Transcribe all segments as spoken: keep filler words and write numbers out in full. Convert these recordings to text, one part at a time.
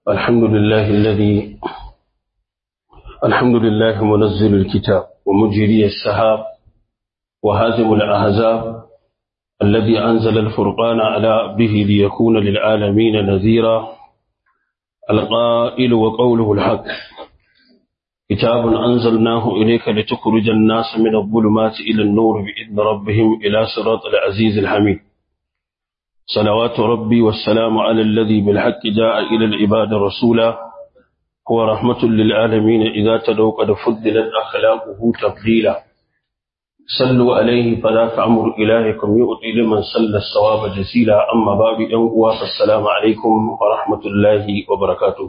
الحمد لله الذي الحمد لله منزل الكتاب ومجري السحاب وهازم الأحزاب الذي أنزل الفرقان على عبده ليكون للعالمين نذيرا القائل وقوله الحق كتاب أنزلناه إليك لتخرج الناس من الظلمات إلى النور بإذن ربهم إلى صراط العزيز الحميد صلوات ربي والسلام على الذي بالحق جاء إلى العباد رسولا هو رحمة للعالمين إذا تدعوا قد فضلت أخلاقه تفضيلا صلوا عليه فذاك أمر إلهكم يؤتي لمن صلى الصواب جزيلا أما بعد أنقوا فالسلام عليكم ورحمة الله وبركاته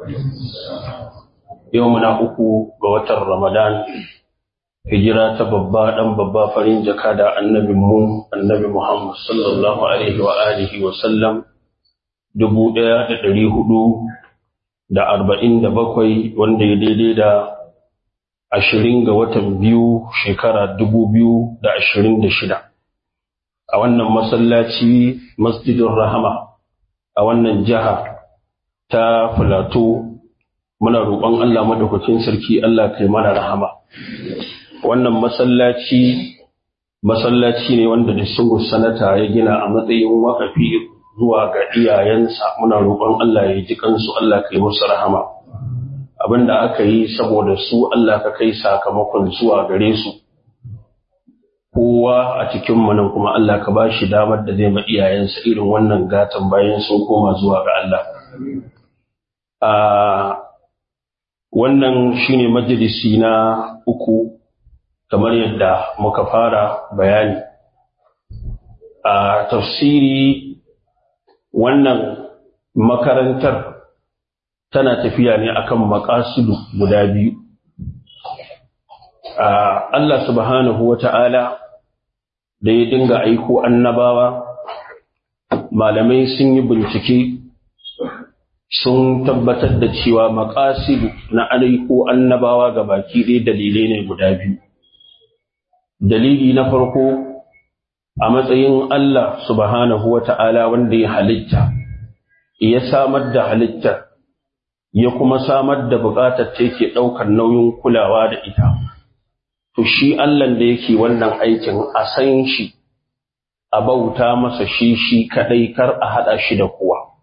يومنا أكو بوتر رمضان hijira ta babba dan babba farin jaka da annabi mu annabi Muhammad sallallahu alaihi wa alihi wa sallam dubu ɗaya da ɗari hudu da arba'in da bakwai wanda ya daidai da ashirin ga watan biyu shekara dubu biyu da ashirin da shida a wannan masallaci Masjidur Rahama a wannan jiha ta Filato muna roƙon Allah madaukakin sarki Allah kai mana rahama wannan masallaci masallaci ne wanda da sungu sanata ya gina a matsayin wakafi zuwa ga iyayensa muna roƙon Allah ya ji kansu Allah kai musu rahama abinda aka yi saboda su Allah ka kai sakamakon zuwa gare su kowa a cikin mu nan kuma Allah ka bashi damar da zai ma iyayensa irin wannan gatan bayan sun koma zuwa ga Allah a wannan shine majalisi na uku kamar yadda muka fara bayani a tafsiri wannan makarantar tana tafiya ne akan maqasidu guda biyu Allah subhanahu wata'ala da ya dinga aiko annabawa malamai sun yi bincike sun tabbatar da cewa maqasidu na aiko annabawa gabaki ɗaya dalilai ne guda biyu dalili na farko a matsayin Allah subhanahu wa ta'ala wanda ya halitta, ya samar da halittar, ya kuma samar da buƙatar ta yake ɗaukar nauyin kulawa da ita. To shi Allahn da yake wannan aikin a san shi, a bauta masa shi shi kaɗai kar a haɗa shi da kowa.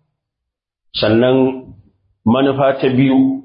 Sannan manufa ta biyu,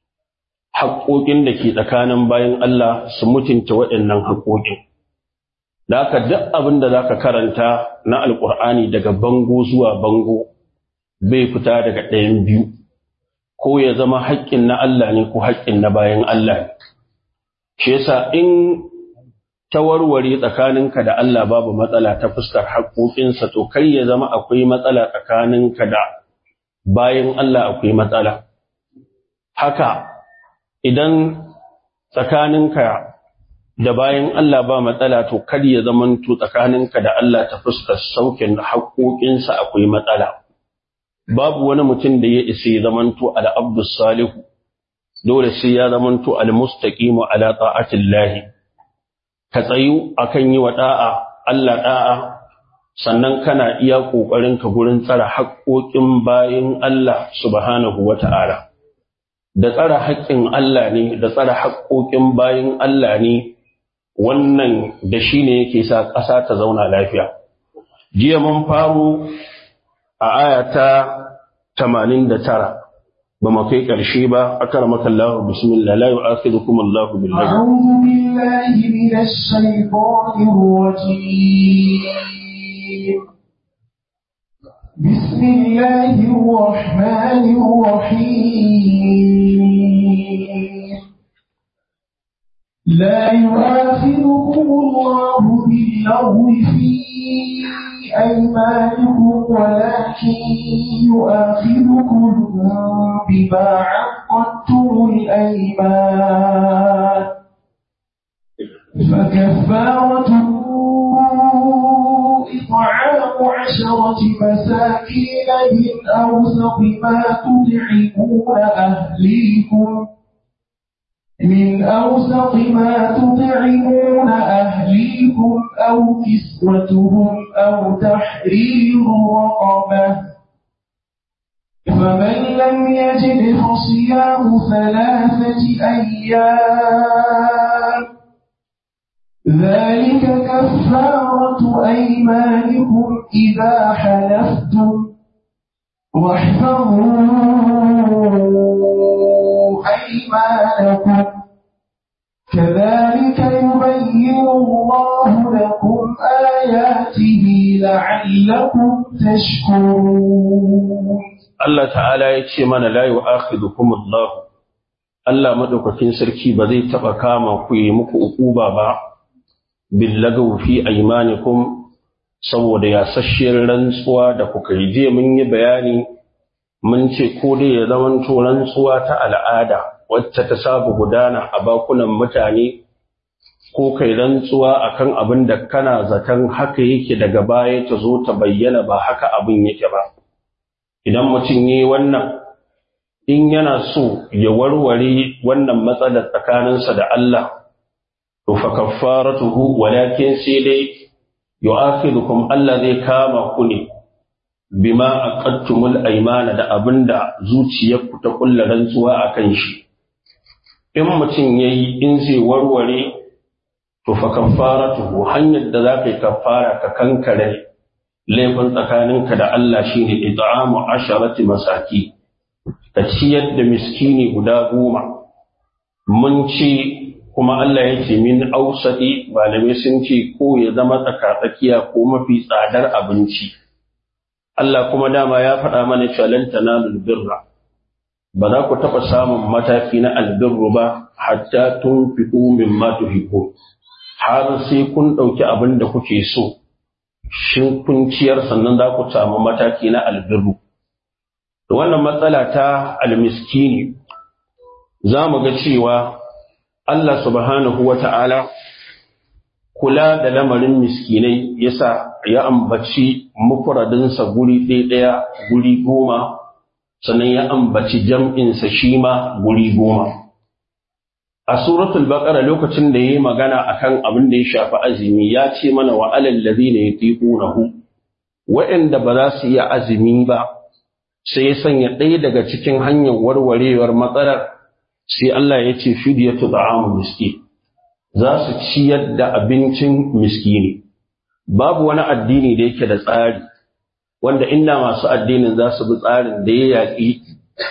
haƙoƙin da ke tsakanin bayan Allah su mutunta waɗannan haƙoƙin. Da haka duk abin da za ka karanta na Alƙur'ani daga bango zuwa bango bai fita daga ɗayan biyu, ko ya zama haƙƙin na Allah ne ko haƙƙin na bayan Allah ne. Shi yasa in ta warware tsakaninka da Allah babu matsala ta fuskar haƙoƙinsa to kai ya zama akwai matsala tsakaninka da bayan Allah akwai matsala. Haka idan tsakaninka da bayan Allah ba matsala to kar ya zamanto tsakaninka da Allah ta fuskar saukin haƙoƙinsa akwai matsala. Babu wani mutum da ya isa ya zamanto al-abdus salihu dole sai ya zamanto al-mustaqimu ala ta'atillahi ka tsayu akan yi wa da'a Allah da'a sannan kana iya kokarin ka gurin tsara haƙoƙin bayin Allah subhanahu wata'ala da tsara haƙƙin Allah ne da tsara haƙoƙin bayin Allah ne wannan da shi ne yake sa ƙasa ta zauna lafiya. Jiya mun faru a aya ta tamanin da tara ba mu kai ƙarshe ba akramaka Allah bismillah la yu'akhidukum Allah bil lagwi a'udhu billahi minash shaitanir rajim bismillahir rahmanir rahim لا يؤاخذكم الله باللغو في أيمانكم ولكن يؤاخذكم بما عقدتم الأيمان فكفارته إطعام عشرة مساكين من أوسط ما تطعمون أهليكم من أوسط ما تطعمون أهليكم أو كسوتهم أو تحرير رقبة فمن لم يجد فصيام ثلاثة أيام ذلك كفارة أيمانكم إذا حلفتم واحفظوا أيمانكم كذلك يبين الله لكم آياته لعلكم تشكرون. الله تعالى يتشمن لا يؤاخذكم الله Allah madaukakin sarki ba zai taba kama ku yi muku ukuba ba billagaw fi aymanikum saboda ya sashiyar rantsuwa da kuka yi je mun yi bayani mun ce ko dai ya zaman to rantsuwa ta al'ada wacce ta saba gudana a bakunan mutane ko kai rantsuwa akan abin da kana zaton haka yake daga baya ta zo ta bayyana ba haka abin yake ba idan mutum yi wannan in yana so ya warware wannan matsalar tsakaninsa da Allah to fa kaffaratuhu walakin sai dai yu'akhidukum Allah zai kama ku ne bima aqadtumul aymana da abinda zuciyarku ta kullu rantsuwa akan shi in mutum yayi in zai warware to fa kaffaratuhu hanyar da zaka yi kaffara ka kankare laifin tsakaninka da Allah shine it'amu asharati masaki ka ciyar da miskini guda goma mun ce kuma Allah ya ce min ausadi malamai sun ce ko ya zama tsakatsakiya ko mafi tsadar abinci Allah kuma dama ya faɗa mana cewa lan tanalul birra ba za ku taɓa samun mataki na albirru ba hatta tunfiqu mimma tuhibbu har sai kun ɗauki abin da kuke so shin kun ciyar sannan za ku samu mataki na albirru. Wannan matsala ta almiskini za mu ga cewa Allah subhanahu wa ta'ala kula da lamarin miskinai yasa ya ambaci mufradinsa guri ɗaya guri goma sannan ya ambaci jam'insa shi ma guri goma. A suratul Baqara lokacin da ya yi magana akan abin da ya shafi azumi ya ce mana wa alal ladina yutiqunahu wa'anda ba za su iya azumi ba sai ya sanya ɗaya daga cikin hanyar warwarewar matsalar sai Allah ya ce fidiyatu ta'amu miskin za su ciyar da abincin miskini babu wani addini da yake da tsari wanda inda masu addinin za su bi tsarin da ya yaƙi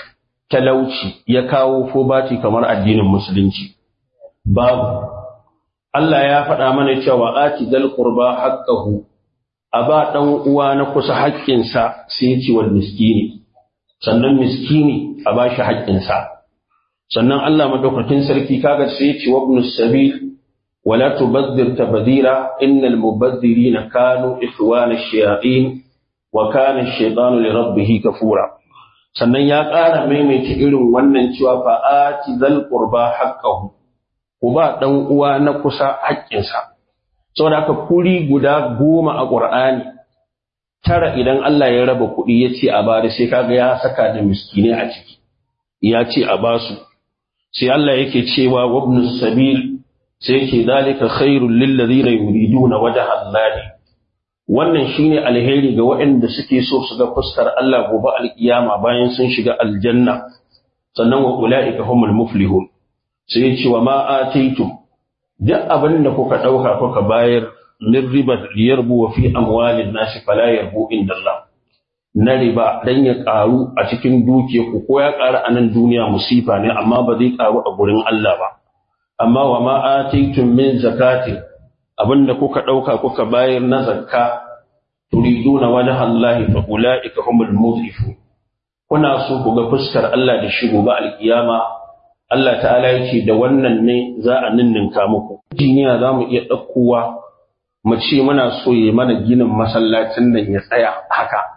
talauci ya kawo fobati kamar addinin musulunci babu Allah ya faɗa mana cewa ati dal qurba haqqahu aba dan uwa na kusa haƙƙinsa sai ya ce wal miskini sannan miskini a bashi haƙƙinsa sannan Allah madaukakin sarki kaga sai ya ce wa ibnus sabil wala tubaddir tabdira innal mubaddирina kanu ikhwana ash-shayatin wa kana ash-shaytanu li rabbih kafura sannan ya ƙara maimaita irin wannan cewa fa'ati zal qurba haqqahu uba dan uwa na kusa haƙƙinsa saboda haka kuri guda goma a Qur'ani tara idan Allah ya raba kuɗi yace a bari sai kaga ya saka da miskine a ciki ya ce a basu sai Allah yake cewa wabnus sabil sai yake zalika khairul lil ladina yuriduna wajha Allah wannan shine alheri ga waɗanda suke so su ga fuskar Allah gobe alkiyama bayan sun shiga aljanna sannan wa ulaika humul muflihun sai yace wa ma ataitum duk abin da kuka dauka kuka bayar min riba liyarbu wa fi amwalin nasi fala yarbu inda Allah na riba dan ya karu a cikin dukiyar ku ko ya karu a nan duniya musifa ne amma ba zai karu a gurin Allah ba amma wa ma ataitum min zakati abinda kuka dauka kuka bayar na zakka turiduna wajha Allah fa ulaika humul mudhifun kuna so ku ga fuskar Allah da shi gobe alkiyama Allah ta'ala yake da wannan ne za a ninninka muku duniya zamu iya dakkowa mu ce muna so yi mana ginin masallacin nan ya tsaya haka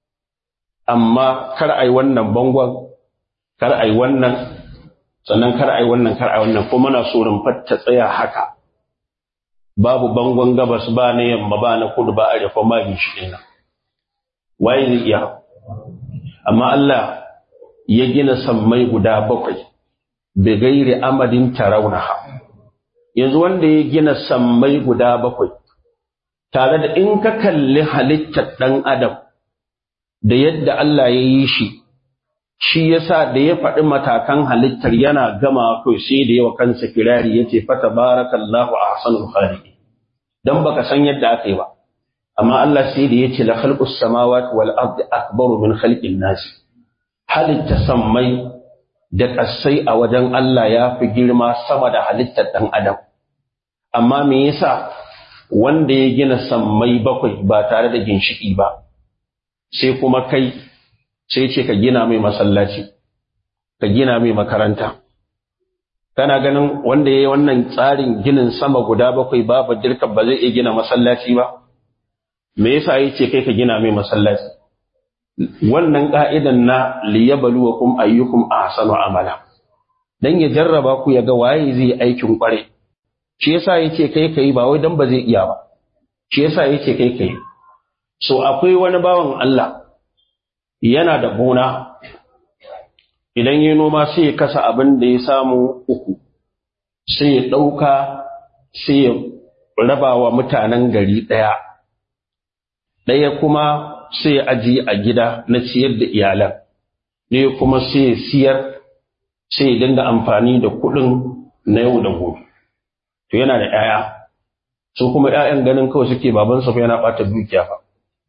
amma kar ai wannan bangon kar ai wannan sannan kar ai wannan kar ai wannan ko muna so rumfar ta tsaya haka babu bangon gabas ba na yamma ba na kudu ba arewa ma bi shi din nan waye zai iya amma Allah ya gina sammai guda bakwai bi gairi amadin tarawnaha yanzu wanda ya gina sammai guda bakwai tare da in ka kalli halittar dan adam da yadda Allah ya yi shi shi yasa da ya faɗi matakan halittar yana gama kai sai da yawa kansa kirari yace fa tabarakallahu ahsanul khaliqin dan baka san yadda aka yi ba amma Allah sai da yace la khalqus samawati wal ardi akbaru min khalqin nas halitta sammai da kasai a wajen Allah ya fi girma sama da halittar dan adam amma me yasa wanda ya gina sammai bakwai ba tare da ginshiki ba sai kuma kai sai ce ka gina mai masallaci ka gina mai makaranta kana ganin wanda yayi wannan tsarin ginin sama guda bakwai babu dirka ba zai iya gina masallaci ba me yasa yace kai ka gina mai masallaci wannan ka'idan na liyabluwakum ayyukum ahsanu amala dan ya jarraba ku ya ga waye zai aikin kware shi yasa yace kai kai ba wai dan ba zai iya ba shi yasa yace kai kai so akwai wani bawan Allah yana da gona idan yi noma sai ya kasa abin da ya samu uku sai ya ɗauka sai ya raba wa mutanen gari ɗaya ɗaya kuma sai ya ajiye a gida na ciyar da iyalan ɗaya kuma sai ya siyar sai ya dinga amfani da kuɗin na yau da gobe to yana da ‘ya'ya su kuma ‘ya'yan ganin kawai suke babansa fa yana ɓata dukiya fa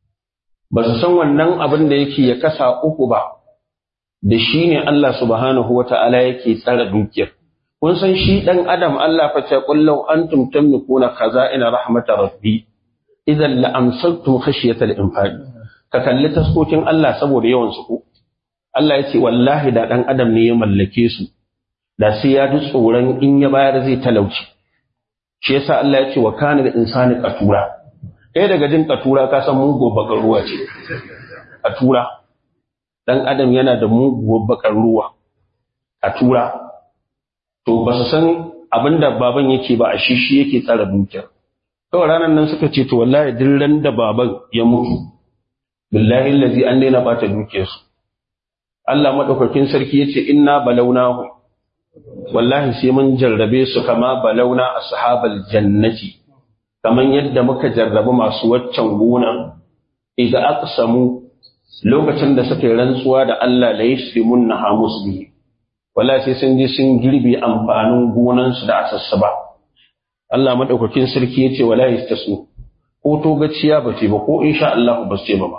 ba su san wannan abin da yake ya kasa uku ba da shi ne Allah subhanahu wata'ala yake tsara dukiyar kun san shi dan adam Allah fa ta kullu antum tamlikuna khaza'ina rahmatar rabbi idan la amsaktum khashyatal infaq ka kalli taskokin Allah saboda yawan su Allah yace wallahi da dan adam ne ya mallake su da sai ya ji tsoron in ya bayar zai talauci shi yasa Allah yace wa kana da insani qatura kai daga jin qatura ka san mugo bakar ruwa ce qatura dan adam yana da muguwar bakar ruwa a tura to ba su san abinda baban yake ba a shishi yake tsara dukiyar kawai ranar nan suka ce to wallahi duk ran da baban ya mutu billahi allazi an daina bata dukiyar su Allah madaukakin sarki yace inna balawnahu wallahi sai mun jarrabe su kama balawna ashabal jannati kaman yadda muka jarrabe masu waccan gona idan aqsamu lokacin da suka yi rantsuwa da Allah la yashrimun na musbi wala sai sun je sun girbe amfanin gonansu da asassaba Allah madaukakin sarki yace wala yastasu ko to gaciya bace ba ko insha Allah ba ce ba ba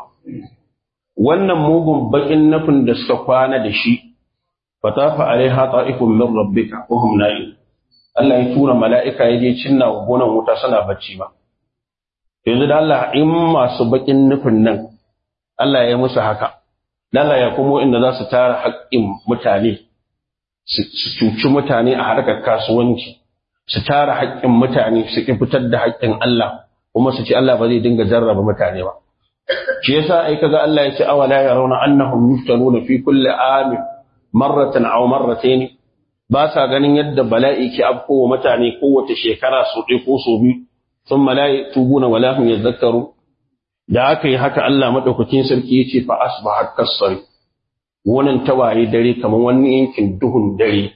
wannan mugun bakin nafin da suka kwana da shi fatafa alaiha ta'ifun min rabbika wa hum na'im Allah ya tura mala'ika yaje cinna gonan wuta suna bacci ba yanzu da Allah in masu bakin nufin nan Allah ya musu haka, Allah ya kuma inda za su tara haƙƙin mutane, su cuci mutane a harkar kasuwanci, su tara haƙƙin mutane su ƙi fitar da haƙƙin Allah, kuma su ce Allah ba zai dinga jarraba mutane ba. Shi yasa ai kaga Allah ya ce awala yarawna annahum yuftanuna fi kulli amin marratan aw marratayn ba sa ganin yadda bala'i ke afkowa mutane kowace shekara su ɗaya ko su biyu thumma la yatubuna wala hum yadhakkarun da aka yi haka Allah maɗaukakin sarki ya ce fa asbahat kasari wannan tawaye dare kamar wani yankin duhun dare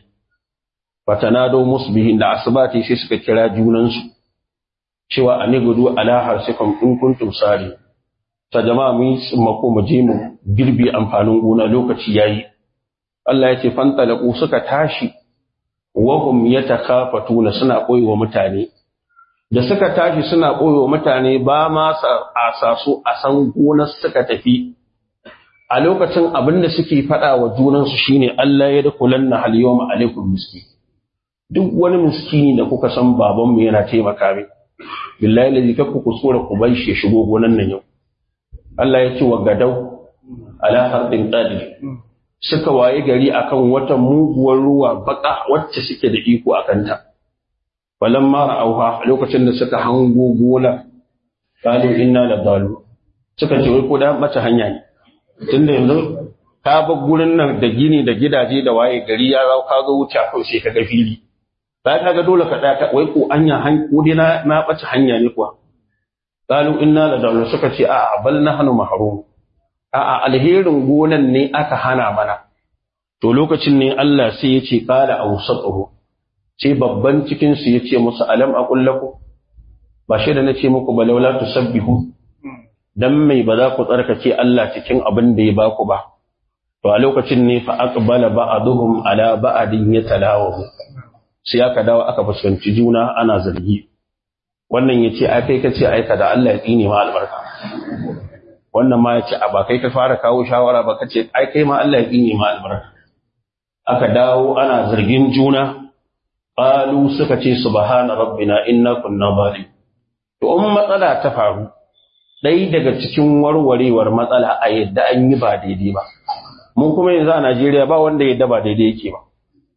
fatanado musbihin da asbati sai suka kira junansu cewa anigudu ala harsikum in kuntum sari ta jama'a mu mako mu je mu girbi amfanin gona lokaci yayi Allah ya ce fantalaku suka tashi wa hum yatakhafatuna suna koyewa mutane da suka tashi suna ɓoyo mutane ba ma a sasu a san gonar suka tafi a lokacin abin da suke faɗa wa junansu shine Allah ya dakulan na haliyoma alaikum miski duk wani miskini da kuka san babanmu yana taimaka mai billahi lazi kakku kusura ku bai shi shigo gonan nan yau Allah ya ce wa gadau ala hardin qadir suka waye gari akan wata muguwar ruwa baka wacce suke da iko akan ta falamma ra'awha lokacin da suka hango gona qalu inna ladalu suka ce wai ko da mata hanya ne tunda yanzu ka ba gurin nan da gini da gidaje da waye gari ya rawo ka zo wuce ko sai ka ga fili ba ka ga dole ka da wai ko anya han ko dai na na bace hanya ne kuwa qalu inna ladalu suka ce a bal nahnu mahrum a a alherin gonan ne aka hana mana to lokacin ne Allah sai ya ce qala awsatuhu sai babban cikinsu ya ce musu alam a ƙullaku ba shi da na ce muku ba laula tusabbihu dan mai ba za ku tsarkake Allah cikin abin da ya baku ba to a lokacin ne fa aqbala ba'duhum ala ba'din yatalawahu sai aka dawo aka fuskanci juna ana zargi wannan yace ai kai kace ai kada Allah ya tsine ma albarka wannan ma yace a ba kai ka fara kawo shawara ba kace ai kai ma Allah ya tsine ma albarka aka dawo ana zargin juna qalu suka ce subhana rabbina inna kunna zalim to in matsala ta faru dai daga cikin warwarewar matsala a yadda an yi ba daidai ba mun kuma yanzu a Najeriya ba wanda yadda ba daidai yake ba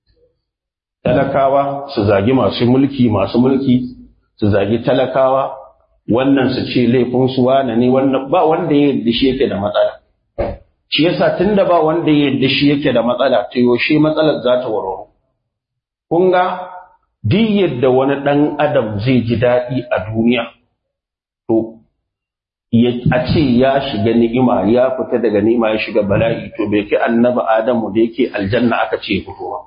talakawa su zagi masu mulki masu mulki su zagi talakawa wannan su ce laifin su wane ne wannan ba wanda ya yadda shi yake da matsala shi yasa tunda ba wanda ya yadda shi yake da matsala to yaushe matsalar za ta warware kun ga duk yadda wani dan adam zai ji daɗi a duniya to a ce ya shiga ni'ima ya fita daga ni'ima ya shiga bala'i to bai kai annabi Adamu da yake aljanna aka ce fito ba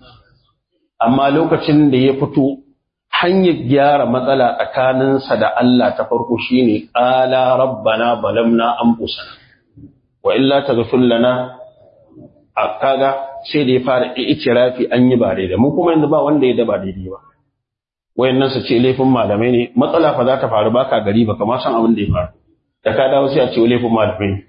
amma lokacin da ya fito hanyar gyara matsala tsakaninsa da Allah ta farko shine qala rabbana balamna anfusana wa illa taghfir lana akaga sai da ya fara ikirafi an yi ba daidai mun kuma yanzu ba wanda ya daba daidai ba wayannan su ce laifin malamai ne matsala fa za ta faru baka gari ba kamar san abin da ya faru da ka dawo sai a ce laifin malamai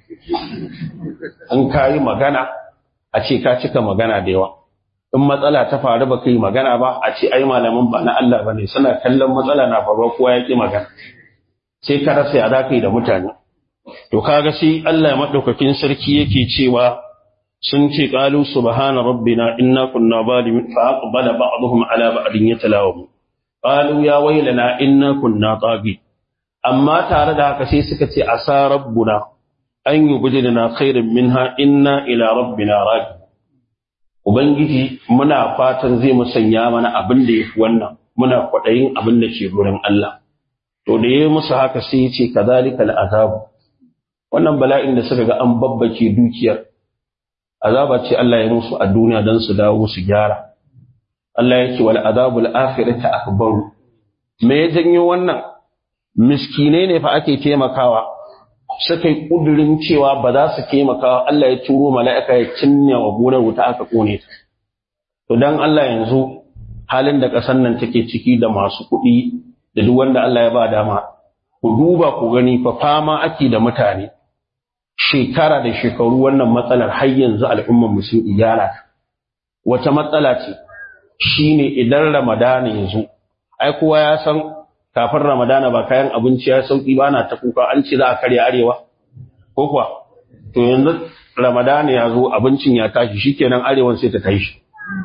an kayi magana a ce ka cika magana da yawa in matsala ta faru ba kai magana ba a ce ai malaman ba na Allah bane suna kallon matsala na faruwa kowa ya ki magana sai ka rasa ya zaka yi da mutane to kaga sai Allah ya madaukakin sarki yake cewa sun ce qalu subhana rabbina inna kunna zalimin fa aqbala ba'dhum ala ba'din yatalawam qalu ya waylana inna kunna taghi amma tare da haka sai suka ce asa rabbuna an yubdilna khairan minha inna ila rabbina raji ubangiji muna fatan zai musanya mana abin da yafi wannan muna kwadayin abin da ke gurin Allah to da yayi musu haka sai ya ce kadhalikal azab wannan bala'in da suka ga an babbake dukiyar azaba ce Allah ya musu a duniya dan su dawo su gyara Allah yake wal azabul akhirati akbar me ya janyo wannan miskinai ne fa ake taimakawa suka yi kudurin cewa ba za su taimakawa Allah ya turo mala'ika ya cinye wa gonar wuta aka kone ta to dan Allah yanzu halin da ƙasar nan take ciki da masu kuɗi da duk wanda Allah ya ba dama ku duba ku gani fa fama ake da mutane shekara da shekaru wannan matsalar har yanzu al'ummar musulmi iyala wata matsala ce shine idan Ramadana yanzu ai kowa ya san kafin Ramadana ba kayan abinci ya sauki ba na ta kuka an ce za a karya arewa ko kuwa to yanzu Ramadana ya zo abincin ya tashi shikenan arewan sai ta tashi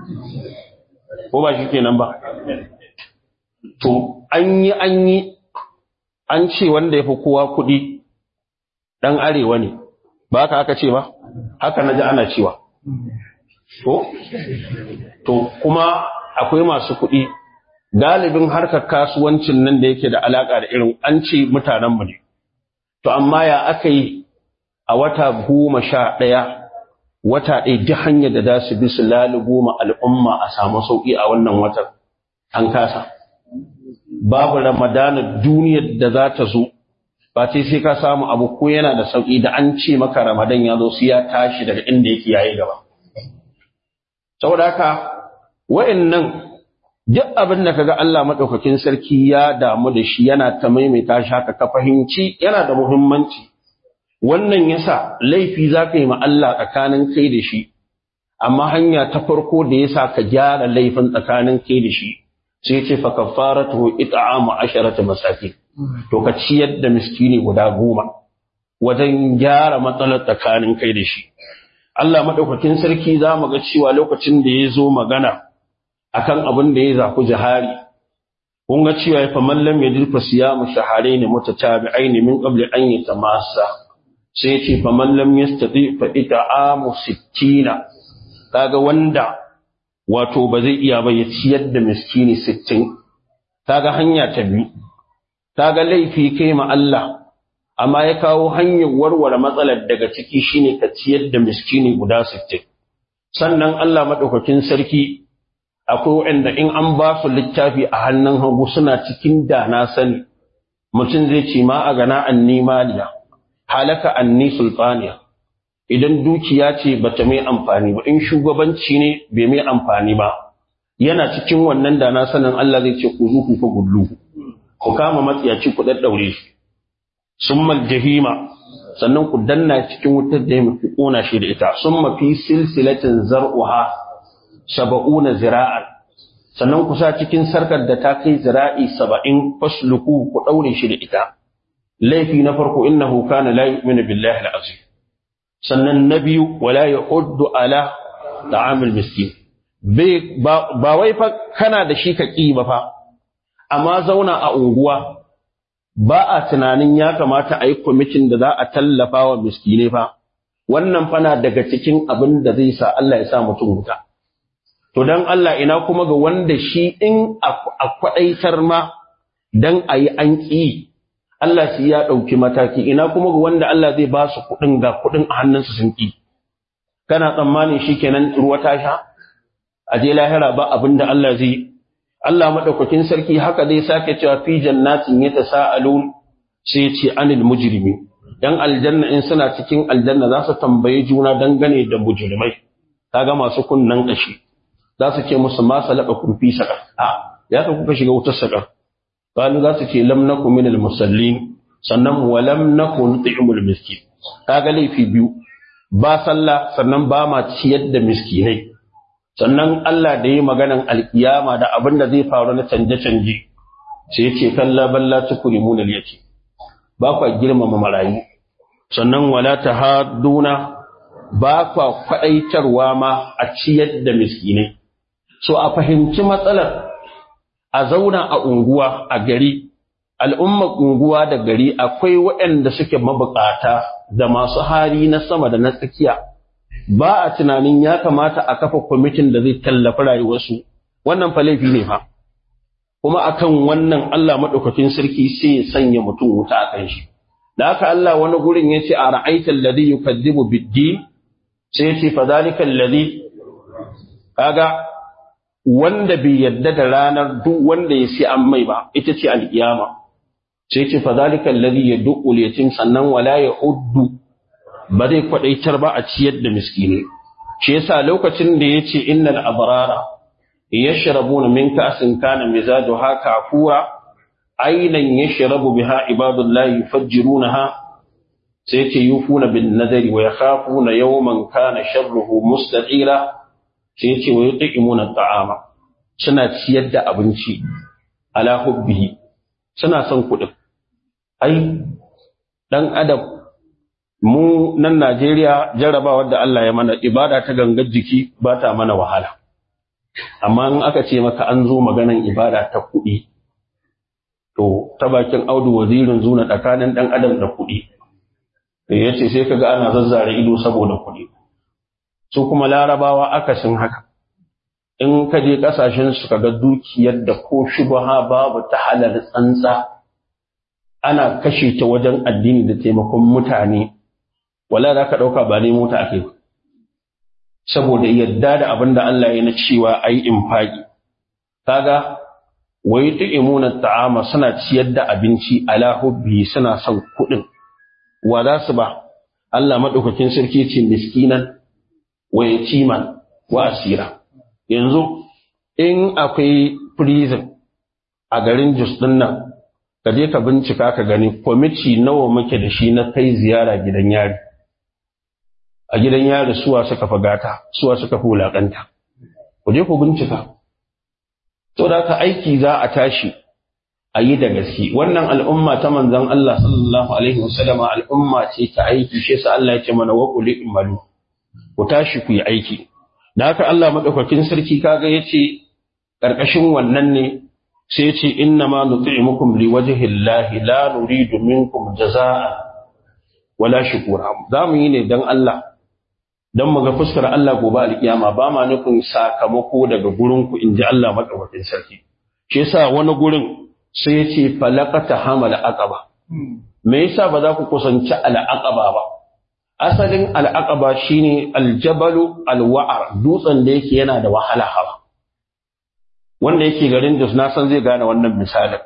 ko ba shikenan ba to an yi an yi an ce wanda ya fi kowa kuɗi ɗan arewa ne ba ka aka ce ba haka na ji ana cewa to to kuma akwai masu kuɗi galibin harkar kasuwancin nan da yake da alaka da irin an ce mutanenmu ne to amma ya aka yi a wata goma sha ɗaya wata ɗaya duk hanyar da za su bi su lalubo ma al'umma a samu sauƙi a wannan watan an kasa babu Ramadana duniyar da za ta zo ba sai sai ka samu abu ko yana da sauƙi da an ce maka Ramadan ya zo sai ya tashi daga inda yake yayi gaba saboda haka wa'annan duk abin da kaga Allah madaukakin sarki ya damu da shi yana ta maimaita shi haka ka fahimci yana da muhimmanci wannan yasa laifi zaka yi ma Allah tsakanin kai da shi amma hanya ta farko da yasa ka gyara laifin tsakanin kai da shi sai ce fa kafaratu it'amu asharata masakin to ka ciyar da miskini guda goma wajen gyara matsalar tsakanin kai da shi Allah madaukakin sarki zamu ga cewa lokacin da ya zo magana akan abin da ya zaku jihari kun ga cewa fa man lam yajid fa siyamu shahrayn mutatabi'ain min qabli an yatamassa sai ya ce fa man lam yastati fa it'amu sittina kaga wanda wato ba zai iya ba ya ciyar da miskini sittin kaga hanya ta biyu kaga laifi kai ma Allah amma ya kawo hanyar warware matsalar daga ciki shine ka ciyar da miskini guda sittin sannan Allah madaukakin sarki akwai wanda in an ba su littafi a hannun hagu suna cikin da na sani mutum zai ce ma a gana anni maliya halaka anni sultaniya idan dukiya ce bata mai amfani ba, in shugabanci ne bai mai amfani ba, yana cikin wannan da na sanin Allah zai ce ku zuku fa gullu ku kama matsiyaci ku daddaure shi, summal jahima sannan ku danna cikin wutar da ku kona shi da ita, summa fi silsilatin zar'uha sab'una zira'an sannan ku sa cikin sarkar da ta kai zira'i saba'in fasluku ku daure shi da ita. Laifi na farko innahu kana la yu'minu billahi al-azim, sannan na biyu wala yahuddu ala ta'amil miskin, ba wai fa kana da shi ka ƙi ba fa, amma zauna a unguwa ba a tunanin ya kamata a yi kwamitin da za a tallafa wa miskine fa, wannan fana daga cikin abin da zai sa Allah ya sa mutum wuta. To don Allah ina kuma ga wanda shi in a kwaɗaitar ma don a yi an ƙi, Allah shi ya ɗauki mataki, ina kuma ga wanda Allah zai ba su kuɗin ga kuɗin a hannunsu sun ƙi. Kana tsammanin shi kenan ruwa ta sha? A je lahira ba abin da Allah zai, Allah maɗaukakin sarki haka zai sake cewa fi jannatin ya ta sa'alun sai ya ce anil mujrimi. ‘Yan aljanna in suna cikin aljanna za su tambayi juna dangane da mujrimai, ta ga masu kunnen ƙashi, za su ce musu ma salaka kun fi saƙa, a ya ka kuka shiga wutar saƙa. Kalu za su ce lam naku minal musallin sannan wa lam naku nut'imul miskin. Kaga laifi biyu, ba sallah sannan ba ma ciyar da miskinai. Sannan Allah da yi maganan alkiyama da abin da zai faru na canje-canje sai ya ce kalla balla tukrimuna al-yatim, ba kwa girmama marayu, sannan wala tahadduna ba kwa kwaɗaitarwa ma a ciyar da miskinai. So a fahimci matsalar, a zauna a unguwa a gari, al'ummar unguwa da gari akwai waɗanda suke mabukata da masu hali na sama da na tsakiya, ba a tunanin ya kamata a kafa kwamitin da zai tallafa rayuwarsu, wannan fa laifi ne fa. Kuma akan wannan Allah madaukakin sarki sai ya sanya mutum wuta a kan shi. Da haka Allah wani gurin yace a ra'aita alladhi yukadzibu bid-din, sai yace fa zalika alladhi, kaga wanda bai yadda da ranar duk wanda ya sai an mai ba ita ce alkiyama, sai yace fa zalika alladhi yad'u al-yatim sannan wala yahuddu, ba zai kwadaitar ba a ciyar da miskini. Shi yasa lokacin da yace innal abrara yashrabuna min ka'sin kana mizajuha kafura aynan yashrabu biha ibadullahi yufajjirunaha, sai yace yufuna bin nadari wa yakhafuna yawman kana sharruhu mustatira, sai yace wa yut'imuna at'ama, suna ciyar da abinci ala hubbihi, suna son kuɗin. Ai dan adam mu nan Najeriya jarrabawar da Allah ya mana, ibada ta gangar jiki ba ta mana wahala, amma in aka ce maka an zo maganan ibada ta kuɗi, to ta bakin Audu wazirin zuna tsakanin ɗan adam da kuɗi, ya ce sai kaga ana zazzare ido saboda kuɗi. Su kuma larabawa akasin haka, in ka je ƙasashen su kaga dukiyar da ko shubha babu ta halal tsantsa ana kashe ta wajen addini da taimakon mutane, wala za ka ɗauka ba ne mota ake ba, saboda yadda da abin da Allah ya na cewa a yi infaƙi. Kaga wai tu'imuna ta'ama, suna ciyar da abinci ala hubbi, suna son kuɗin. Wa za su ba? Allah maɗaukakin sarki ce miskinan wa yatiman wa asira. Yanzu in akwai prison a garin Jos ɗin nan, ka je ka bincika ka gani kwamiti nawa muke da shi na kai ziyara gidan yari. A gidan yari suwa suka fi gata, suwa suka fi wulaƙanta. Ku je ku bincika. To da ka aiki za a tashi a yi da gaske. Wannan al'umma ta manzon Allah sallallahu alaihi wasallama al'umma ce ta aiki, shi yasa Allah ya ce mana wa qul i'malu. Ku tashi ku yi aiki. Da haka Allah madaukakin sarki kaga yace karkashin wannan ne sai yace inna ma nut'imukum liwajhi llahi la nuridu minkum jazaa'a wala shukura. Zamu yi ne dan Allah, dan mu ga fuskar Allah gobe alkiyama, ba ma nufin sakamako daga gurin ku inji Allah madaukakin sarki. Shi yasa wani gurin sai yace falaqata hamal aqaba. Me yasa ba za ku kusanci al aqaba ba? Asalin al aqaba shine aljabalu alwa'ar, dutsen da yake yana da wahala hawa. Wanda yake garin Jos na san zai gane wannan misalin.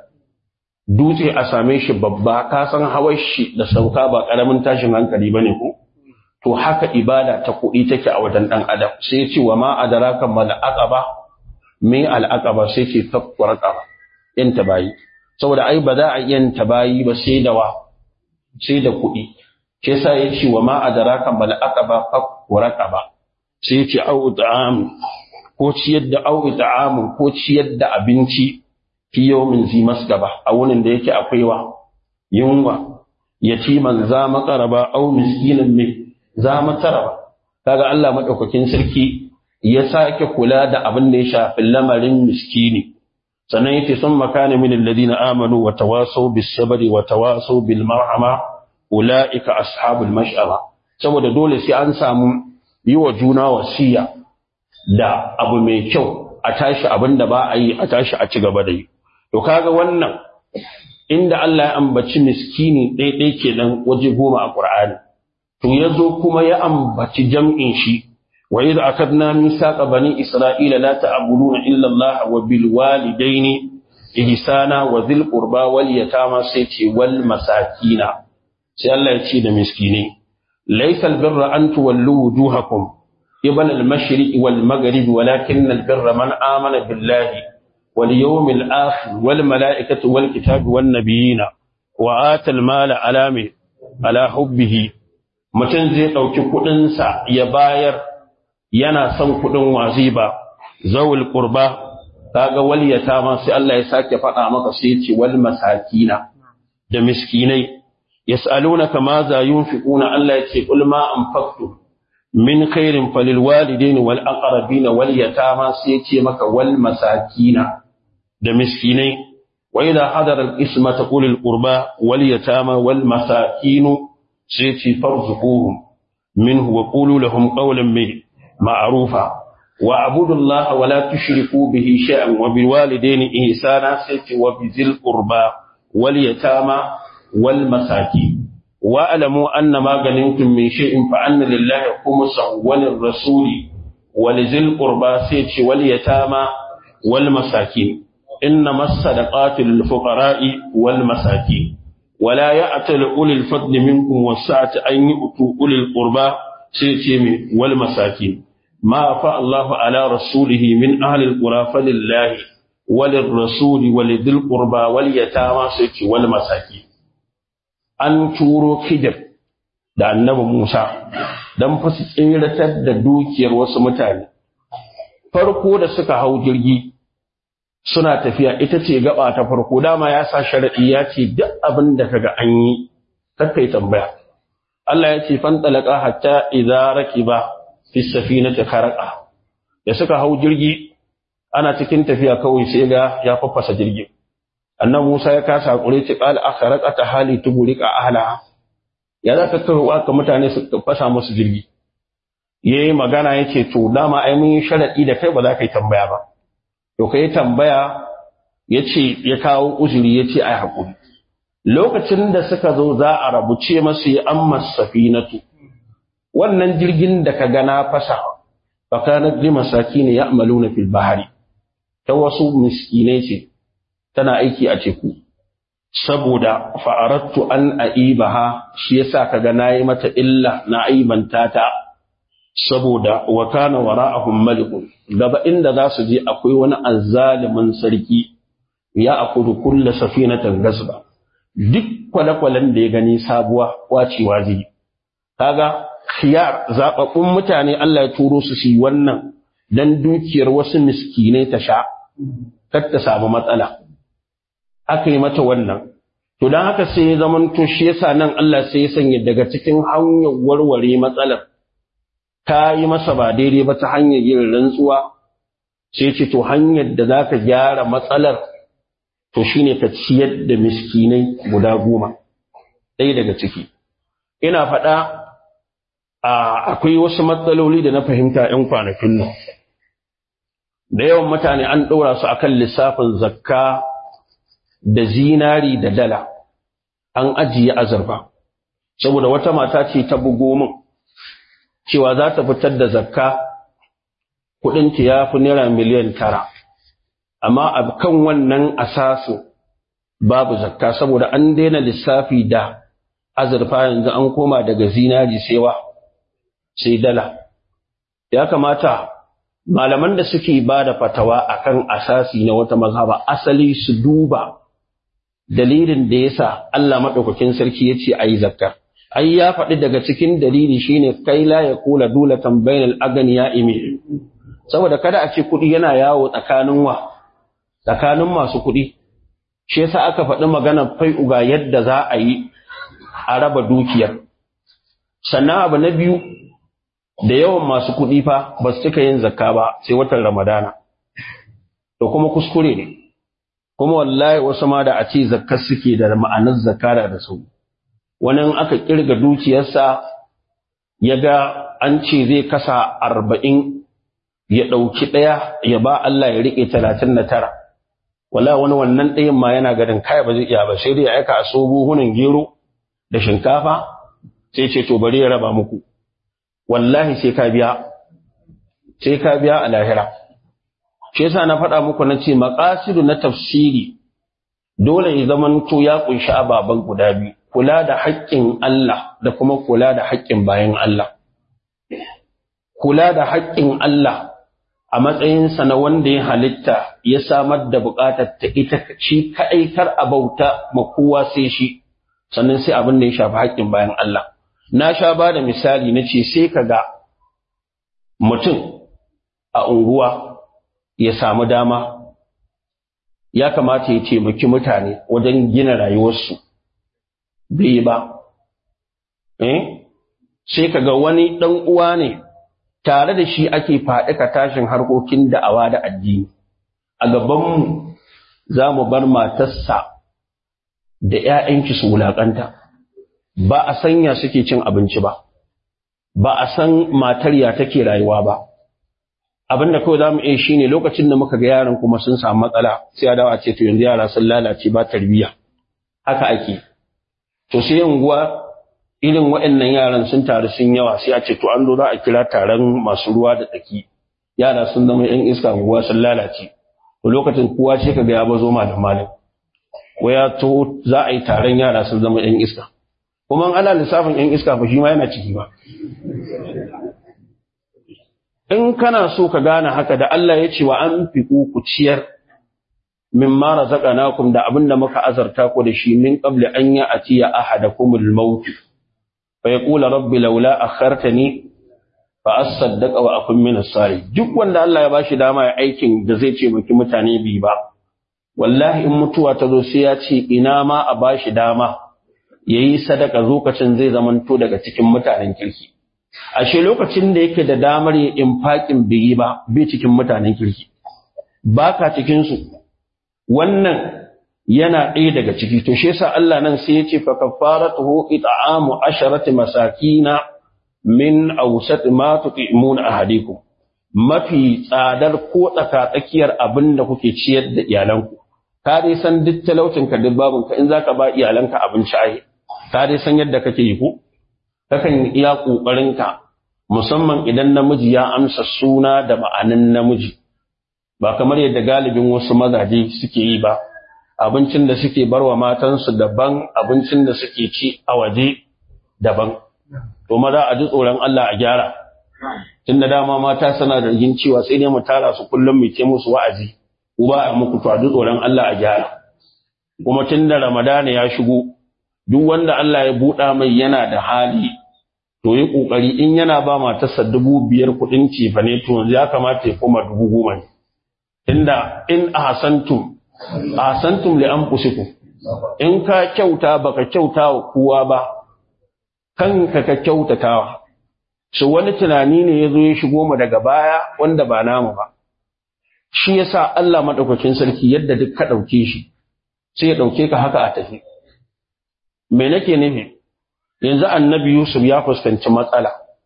Dutse a same shi babba, ka san hawar shi da sauka ba karamin tashin hankali bane ko? to haka ibada ta kuɗi take a wajen ɗan adam. Sai ya ce wa ma adraka mal aqaba, me al aqaba sai ce fakku raqaba, yan tabayi. Saboda ai ba za a yin tabayi ba sai da wa sai da kuɗi. Sai sa ya ce wa ma adraka mal aqaba fakku raqaba, sai ya ce au ta'am ko ciyar da au ta'am ko ciyar da abinci fi yawmin zi masgaba, a wurin da yake akwai wa yunwa, yatiman za makaraba au miskinan mai za mataraba. Kaga Allah madaukakin sarki ya sake kula da abin da ya shafi lamarin miskini. Sannan yace sun makana min alladhina amanu wa tawasaw bis sabri wa tawasaw bil marhama ulaika ashabul mash'ama. Saboda dole sai an samu yi wa juna wasiya da abu mai kyau, a tashi abin da ba a yi a tashi a ci gaba da yi. To kaga wannan inda Allah ya ambaci miskini ɗaiɗai kenan waje goma a Qur'ani, to yazo kuma ya ambaci jam'in shi, wa idh akadna mithaqa bani isra'ila la ta'buduna illa Allah wa bil walidaini ihsana wa dhil qurba wal yatama sai ce wal masakina. Sai Allah ya ce da miskine, laysa al birra an tuwallu wujuhakum qibala al mashriqi wal maghrib walakin al birra man amana billahi واليوم الآخر والملائكة والكتاب والنبيين وآتى المال على على حبه. mutum zai ɗauki kuɗinsa ya bayar yana son kuɗin waziba zawul qurba, kaga wal yatama sai Allah ya sake faɗa maka sai ya ce wal masakina da miskinai. yas'alunaka ma za yunfiquna, Allah ya ce qul ma anfaqtum min khairin falil walidaini wal aqrabina wal yatama sai ya ce maka wal masakina da miskinai. wa idha hadara al ismata qul al qurba wal yatama wal masakin sai ce farzuquhum minhu wa qulu lahum qawlan ma'rufa wa abudu Allah wa la tushriku bihi shay'an wa bil walidayni ihsana sai ce wa bizil qurba wal yatama wal masakin wa alamu anna ma ganimtum min shay'in fa anna lillahi khumsahu wa lir rasuli wa lizil qurba sai ce wal yatama wal masakin. إنما الصدقات للفقراء والمساكين ولا يأتل أولي الفضل منكم والسعة أن يؤتوا أولي القربى سيتم والمساكين ما أفاء الله على رسوله من أهل القرى فلله وللرسول ولذي القربى واليتامى سيتم والمساكين. أن تورو خجر da annabi Musa dan fa su tsiratar da dukiyar wasu mutane. Farko da suka hau jirgi suna tafiya, ita ce gaba ta farko. Dama ya sa sharadi ya ce duk abin da kaga an yi kai tambaya. Allah ya ce fan talaqa hatta idza rakiba fi safinati kharaqa, da suka hau jirgi ana cikin tafiya kawai sai ga ya faffasa jirgin. Annabi Musa ya kasa hakuri ce qala akhraqata hali tuburika ahla, ya za ka kawo aka mutane su fasa musu jirgi. Yayi magana yace to dama ai mun sharadi da kai ba za ka yi tambaya ba. To kai tambaya yace ya kawo uzuri yace ai hakuri. Lokacin da suka zo za a rabuce masu ya amma safinatu, wannan jirgin da ka gana fasa fa kanat li masakin ya'maluna fil bahri, ta wasu miskinai ce tana aiki a teku. Saboda fa'arattu an aibaha, shi yasa kaga nayi mata illa na aibanta ta, saboda wa kana wara'ahum malikun, gaba inda za su je akwai wani azzalimin sarki ya akudu kullu safinatan gasba, duk kwale-kwalen da ya gani sabuwa kwacewa zai. Kaga khiyar zababbun mutane Allah ya turo su shi wannan dan dukiyar wasu miskinai ta sha kar ta samu matsala, aka yi mata wannan. To dan haka sai ya zamanto shi yasa nan Allah sai ya sanya daga cikin hanyar warware matsalar ta yi masa ba daidai ba ta hanyar yin rantsuwa, sai ce to hanyar da za ka gyara matsalar to shi ne ka ciyar da miskinai guda goma, ɗaya daga ciki. Ina faɗa akwai wasu matsaloli da na fahimta ‘yan kwanakin nan, da yawan mutane an ɗora su akan lissafin zakka da zinari da dala, an ajiye azurfa, saboda wata mata ce ta bugo min cewa za ta fitar da zakka kudinta ya fi naira miliyan tara, amma a kan wannan asasu babu zakka, saboda an daina lissafi da azurfa yanzu an koma daga zinari sewa sai dala. Ya kamata malaman da suke ba da fatawa akan asasi na wata mazhaba asali su duba dalilin da yasa Allah madaukakin sarki yace ayi zakka. Ai ya faɗi daga cikin dalili shine kai la ya kula dulatan bainal aganiya imi, saboda kada a ce kuɗi yana yawo tsakanin wa tsakanin masu kuɗi. Shi yasa aka faɗi maganar fai'u ga yadda za a yi a raba dukiyar. Sannan abu na biyu, da yawan masu kuɗi fa ba su cika yin zakka ba sai watan Ramadana. To kuma kuskure ne. Kuma wallahi wasu ma da a ce zakkar suke da ma'anar zakka da su. Wani aka kirga dukiyarsa ya ga an ce zai kasa arba'in ya ɗauki ɗaya ya ba Allah ya riƙe talatin da tara. Wala wani wannan ɗayan ma yana ganin kai ba zai iya ba sai dai ya aika a so buhunan gero da shinkafa sai ce to bari ya raba muku. Wallahi sai ka biya sai ka biya a lahira. Shi yasa na faɗa muku na ce maqasidu na tafsiri dole ya zamanto ya kunshi ababan guda biyu, kula da haƙƙin Allah da kuma kula da haƙƙin bayan Allah. Kula da haƙƙin Allah a matsayinsa na wanda ya halitta ya samar da buƙatar ta ita shi kaɗai kar a bauta ma kowa sai shi, sannan sai abin da ya shafi haƙƙin bayan Allah. Na sha ba da misali na ce sai ka ga mutum a unguwa ya samu dama ya kamata ya taimaki mutane wajen gina rayuwarsu. Bai ba, eh? Sai kaga wani ɗan uwa ne tare da shi ake faɗi ka tashin harkokin da'awa da addini. A gabanmu za mu bar matarsa da ‘ya'yanki su wulaƙanta, ba a sanya suke cin abinci ba, ba a san matar ya take rayuwa ba. Abin da kawai za mu iya shi ne lokacin da muka ga yaran kuma sun samu matsala sai a dawa ce to yanzu yara sun lalace ba tarbiyya. Haka ake. To sai unguwa irin waɗannan yaran sun taru sun yawa sai a ce to an zo za a kira taron masu ruwa da tsaki. Yara sun zama ‘yan iska unguwa sun lalace. To lokacin kowa ce ka ga ya bazo malam malam. Waya to za a yi taron yara sun zama ‘yan iska. Kuma ana lissafin ‘yan iska fa shi ma yana ciki ba. In kana so ka gane haka da Allah ya ce wa an fi ku ciyar mimma razaqnakum da abinda muka azarta ku da shi min qabli an ya'tiya ahadakumul maut fa yaqulu rabbi laula akhartani fa asaddaqa wa akun min as-salih. Duk wanda Allah ya bashi dama ya aikin da zai ce miki mutane bi ba, wallahi in mutuwa ta zo sai ya ce ina ma a bashi dama yayi sadaka lokacin zai zamanto daga cikin mutanen kirki. Ashe lokacin da yake da damar yin infaƙin biyi ba bai cikin mutanen kirki, ba ka cikinsu, wannan yana ɗaya daga ciki. To shi yasa Allah nan sai ya ce fa kafaratuhu it'amu asharati masakina min awsat ma tut'imuna ahadikum, mafi tsadar ko tsaka tsakiyar abin da kuke ciyar da iyalanku. Ka dai san duk talaucinka duk babinka in zaka ba iyalanka abinci ai, ka dai san yadda kake yi ko? Kakan iya ƙoƙarinka musamman idan namiji ya amsa suna da ma'anin namiji, ba kamar yadda galibin wasu mazaje suke yi ba, abincin da suke barwa matansu daban, abincin da suke ci a waje daban. To maza a ji tsoron Allah a gyara, tun da dama mata suna da yin cewa sai ne mu tara su kullum mu ce musu wa'azi, uba a muku to a ji tsoron Allah a gyara. Kuma tun da Ramadana ya shigo, duk wanda Allah ya buɗa mai yana da hali, to yi ƙoƙari in yana ba matarsa dubu biyar kuɗin cifa ne to ya kamata ya koma dubu goma ne. Inda in ahsantum ahsantum li anfusikum, in ka kyauta baka kyauta wa kowa ba, kanka ka kyautatawa. Shi wani tunani ne ya zo ya shigo mu daga baya wanda ba namu ba. Shi yasa Allah madaukakin sarki yadda duk ka ɗauke shi sai ya ɗauke ka haka a tafi. Me nake nufi? Yanzu annabi Yusuf ya fuskanci matsala,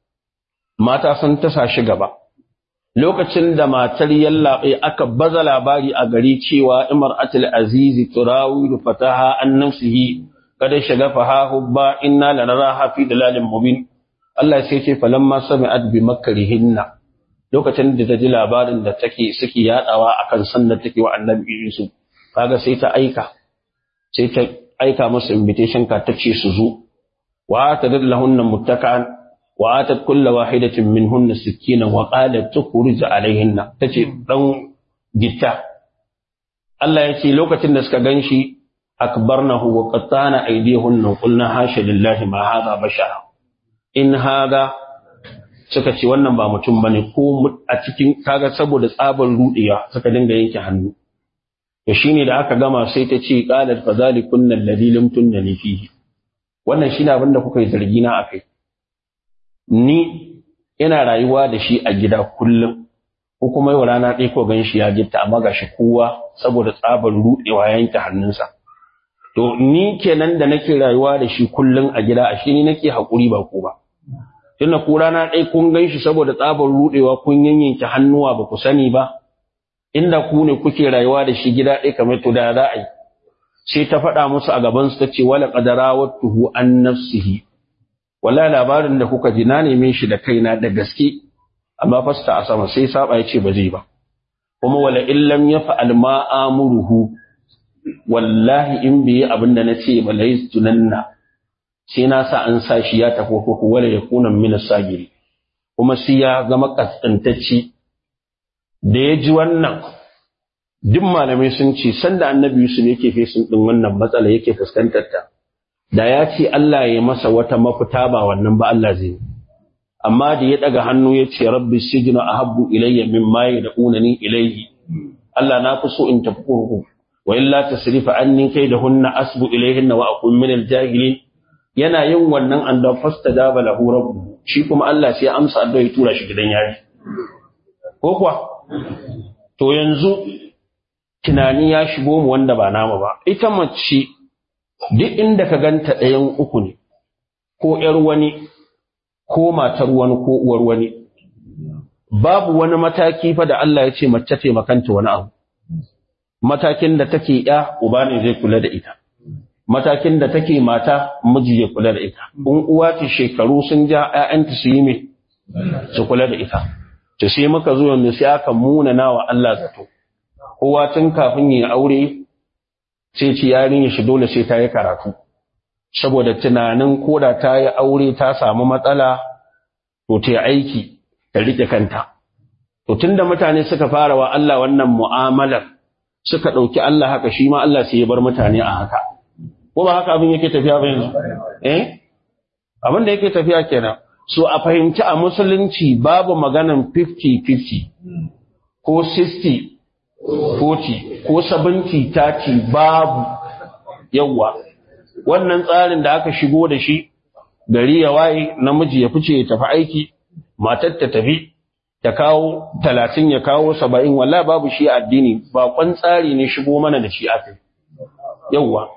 mata sun tasa shi gaba. Lokacin da matar yallaɓe aka baza labari a gari cewa imaratul azizi turawidu fataha an nafsihi kada shagafaha hubba inna lanaraha fi dalalin mubin. Allah sai ce falamma sami'at bi makrihinna, lokacin da ta ji labarin da take suke yadawa akan sannan take wa annabi Yusuf, kaga sai ta aika sai ta aika musu invitation ka tace su zo wa tadallahunna muttakan wa atat kullu wahidatin minhunna sikina wa qalat tukhrij alaihinna tace dan gitta Allah ya ce lokacin da suka ganshi akbarnahu wa qattana aydihunna qulna hasha lillahi ma hadha bashara in hadha suka ce wannan ba mutum bane ko a cikin kaga saboda tsabar rudiya suka dinga yanke hannu to shine da aka gama sai ta ce qalat fadhalikunna alladhi lam tunni fihi wannan shine abin da kuka yi zargi na akai ni ina rayuwa da shi a gida kullum ko kuma yau rana ɗaya ko gan shi ya gitta amma gashi kowa saboda tsabar rudewa yanke hannunsa to ni kenan da nake rayuwa da shi kullum a gida ashe ni nake hakuri ba ku ba tunda ku rana ɗaya kun gan shi saboda tsabar rudewa kun yanyanke hannuwa ba ku sani ba inda ku ne kuke rayuwa da shi gida ɗaya kamar to da za a yi sai ta faɗa musu a gaban su tace wala qadarawatuhu an nafsihi wallahi labarin da kuka ji na neme shi da kaina da gaske amma fasta a sama sai saba yace ba zai ba kuma wala illam yaf'al ma amuruhu wallahi in bi abinda nace ba lais tunanna sai na sa an sa shi ya tafi ko wala yakuna min as-sagiri kuma sai ya zama kaskantacci da ya ji wannan duk malamai sun ce sanda annabi Yusuf yake fesin din wannan matsala yake fuskantar ta da ya ce Allah ya masa wata mafita ba wannan ba Allah zai amma da ya daga hannu ya ce rabbi sijnu ahabbu ilayya mimma yad'unani ilayhi Allah na fi so in tafi kurkuku wa illa tasrifa anni kaydahunna asbu ilayhinna wa aqum min al-jahilin yana yin wannan an da fastajaba lahu rabbuhu shi kuma Allah sai ya amsa addu'a ya tura shi gidan yari ko kuwa to yanzu tunani ya shigo mu wanda ba nama ba ita mace duk inda ka ganta ɗayan uku ne ko ƴar wani ko matar wani ko uwar wani babu wani mataki fa da Allah ya ce mace taimakanta wani abu matakin da take ya uba ne zai kula da ita matakin da take mata miji ya kula da ita in uwa ce shekaru sun ja ƴaƴanta su yi me su kula da ita to sai muka zo yanzu sai aka muna nawa Allah zato kowa tun kafin yi aure sai ci yarin shi dole sai ta yi karatu saboda tunanin koda ta yi aure ta samu matsala to ta yi aiki ta rike kanta to tunda mutane suka fara wa Allah wannan mu'amalar suka dauki Allah haka shi ma Allah sai ya bar mutane a haka ko ba haka abin yake tafiya ba yanzu eh abin da yake tafiya kenan so a fahimci a musulunci babu maganan fifty fifty ko sixty forty ko seventy thirty babu yawa wannan tsarin da aka shigo da shi gari ya waye namiji ya fice ya tafi aiki matar ta tafi ta kawo talatin ya kawo saba'in wallahi babu shi addini baƙon tsari ne shigo mana da shi akai yawa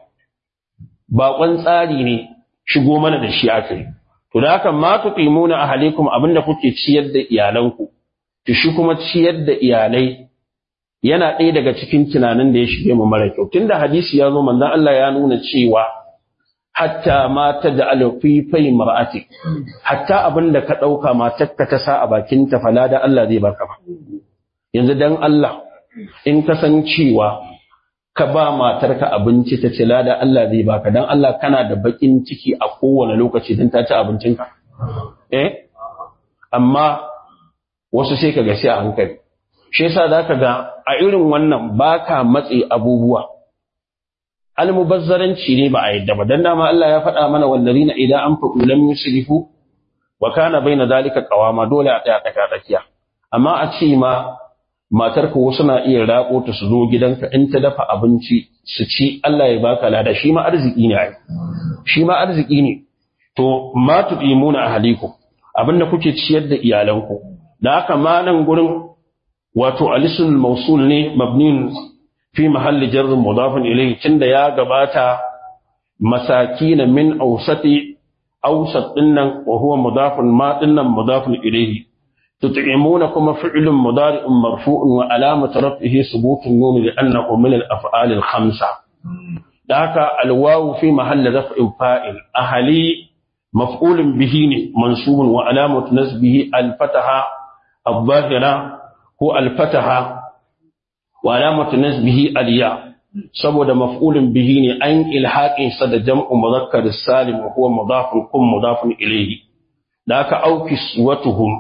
baƙon tsari ne shigo mana da shi akai to da haka ma tuqimuna ahlikum abinda kuke ciyar da iyalanku to shi kuma ciyar da iyalai yana ɗaya daga cikin tunanin da ya shige mu mara kyau tunda hadisi ya zo manzon Allah ya nuna cewa hatta ma taj'alu fi fay mar'atik hatta abinda ka dauka matarka ta sa a bakin ta fala da Allah zai baka ba yanzu dan Allah in ka san cewa ka ba matarka abinci ta ce lada Allah zai baka dan Allah kana da bakin ciki a kowane lokaci dan ta ci abincinka eh amma wasu sai kaga sai a hankali shi yasa zaka ga a irin wannan baka matsi abubuwa almubazzaranci ne ba a yadda ba dan dama Allah ya faɗa mana wallazina idan anfaqu lam yusrifu wa kana baina zalika qawama dole a tsaya tsaka tsakiya amma a ce ma matarka wasu na iya rako ta su zo gidanka in ta dafa abinci su ci Allah ya baka lada shi ma arziki ne ai shi ma arziki ne to ma tuqimuna ahlikum abinda kuke ciyar da iyalanku da haka ma nan gurin wato alisul mawsul ne mabnin fi mahalli jarr mudafun ilayhi tunda ya gabata masakin min awsati awsat dinnan wa huwa mudafun ma dinnan mudafun ilayhi تطعمون كما فعل مضارع مرفوع وعلامة رفعه ثبوت النون لأنه من الأفعال الخمسة ذاك الواو في محل رفع فاعل أهلي مفعول به منصوب وعلامة نسبه الفتحة الظاهرة هو الفتحة وعلامة نسبه الياء سبب مفعول به أن إلحاق صد جمع مذكر السالم وهو مضاف كم مضاف إليه da aka aukis watuhum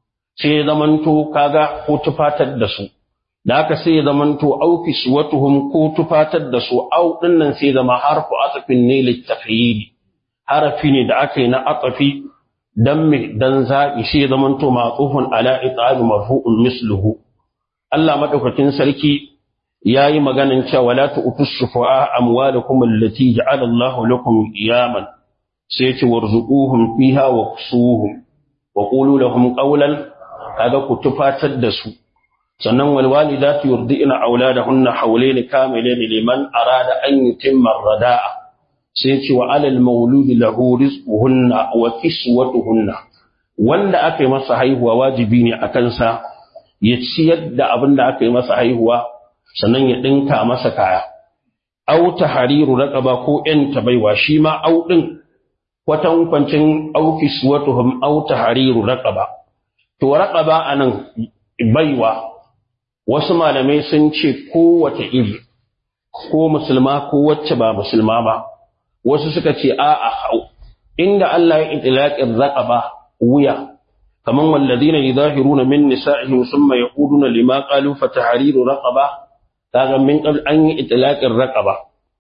sai zamanto kaga ko tufatar da su da aka sai zamanto aukis watuhum ko tufatar da su au dinnan sai zama harfu atafin ne littafiyili harafi ne da aka yi na atafi dan me dan za'i sai zamanto ma'tufun ala it'ab marfu'un misluhu Allah madaukakin sarki yayi maganan cewa la tu'tus shufa'a amwalakum allati ja'ala Allahu lakum qiyaman sai ce warzuquhum fiha waqsuhum wa qulu lahum qawlan kaga ku tufatar da su sannan wal walidatu yurdina auladahunna hawlayn kamilayn liman arada an yutimma ar-rada'a sai ce wa alal mauludi lahu rizquhunna wa kiswatuhunna wanda aka yi masa haihuwa wajibi ne akan sa ya ciyar da abin da aka yi masa haihuwa sannan ya dinka masa kaya aw tahriru raqaba ko yan tabaiwa shi ma au din kwatan kwancin au kiswatuhum aw tahriru raqaba to raqaba anan baiwa wasu malamai sun ce kowace iri ko musulma ko wacce ba musulma ba wasu suka ce a'a inda Allah ya itlaqin raqaba wuya kaman walladina yudahiruna min nisa'ihim thumma yaquluna lima qalu fatahriru raqaba kaga min qabl an yi itlaqin raqaba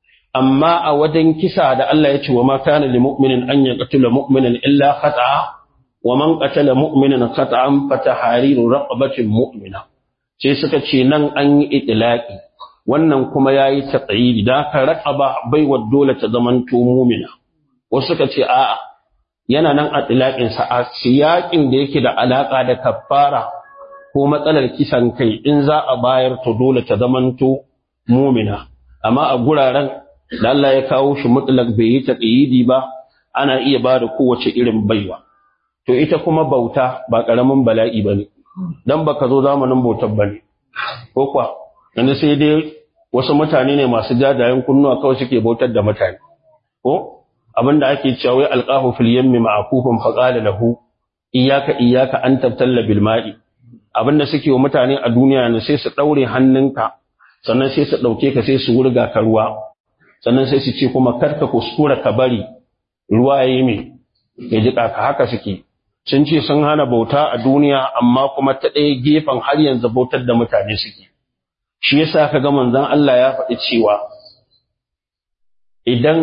amma a wajen kisa da Allah ya ce wa ma kana lil mu'minin an yaqtula mu'minan illa khata'a wa man qatala mu'minan khata'an fatahriru raqabatin mu'mina sai suka ce nan an yi itlaqi wannan kuma yayi taqyid da ka raqaba bai wa dole ta zaman to mu'mina wasu suka ce a'a yana nan a itlaqin sa a siyakin da yake da alaka da kaffara ko matsalar kisan kai in za a bayar to dole ta zaman to mu'mina amma a guraren da Allah ya kawo shi mutlaq bai yi taqyidi ba ana iya ba da kowace irin baiwa to ita kuma bauta ba karamin bala'i bane dan baka zo zamanin bautar bane ko kwa yanzu sai dai wasu mutane ne masu jajayen kunnuwa kawai suke bautar da mutane ko abinda ake cewa wai alqahu fil yammi ma'kufun fa qala lahu iyyaka iyyaka an tabtalla bil ma'i abinda suke wa mutane a duniya ne sai su daure hannunka sannan sai su dauke ka sai su wurga ka ruwa sannan sai su ce kuma karka kuskura ka bari ruwa yayi me ya jika ka haka suke sun ce sun hana bauta a duniya amma kuma ta ɗaya gefen har yanzu bautar da mutane suke shi yasa kaga manzon Allah ya faɗi cewa idan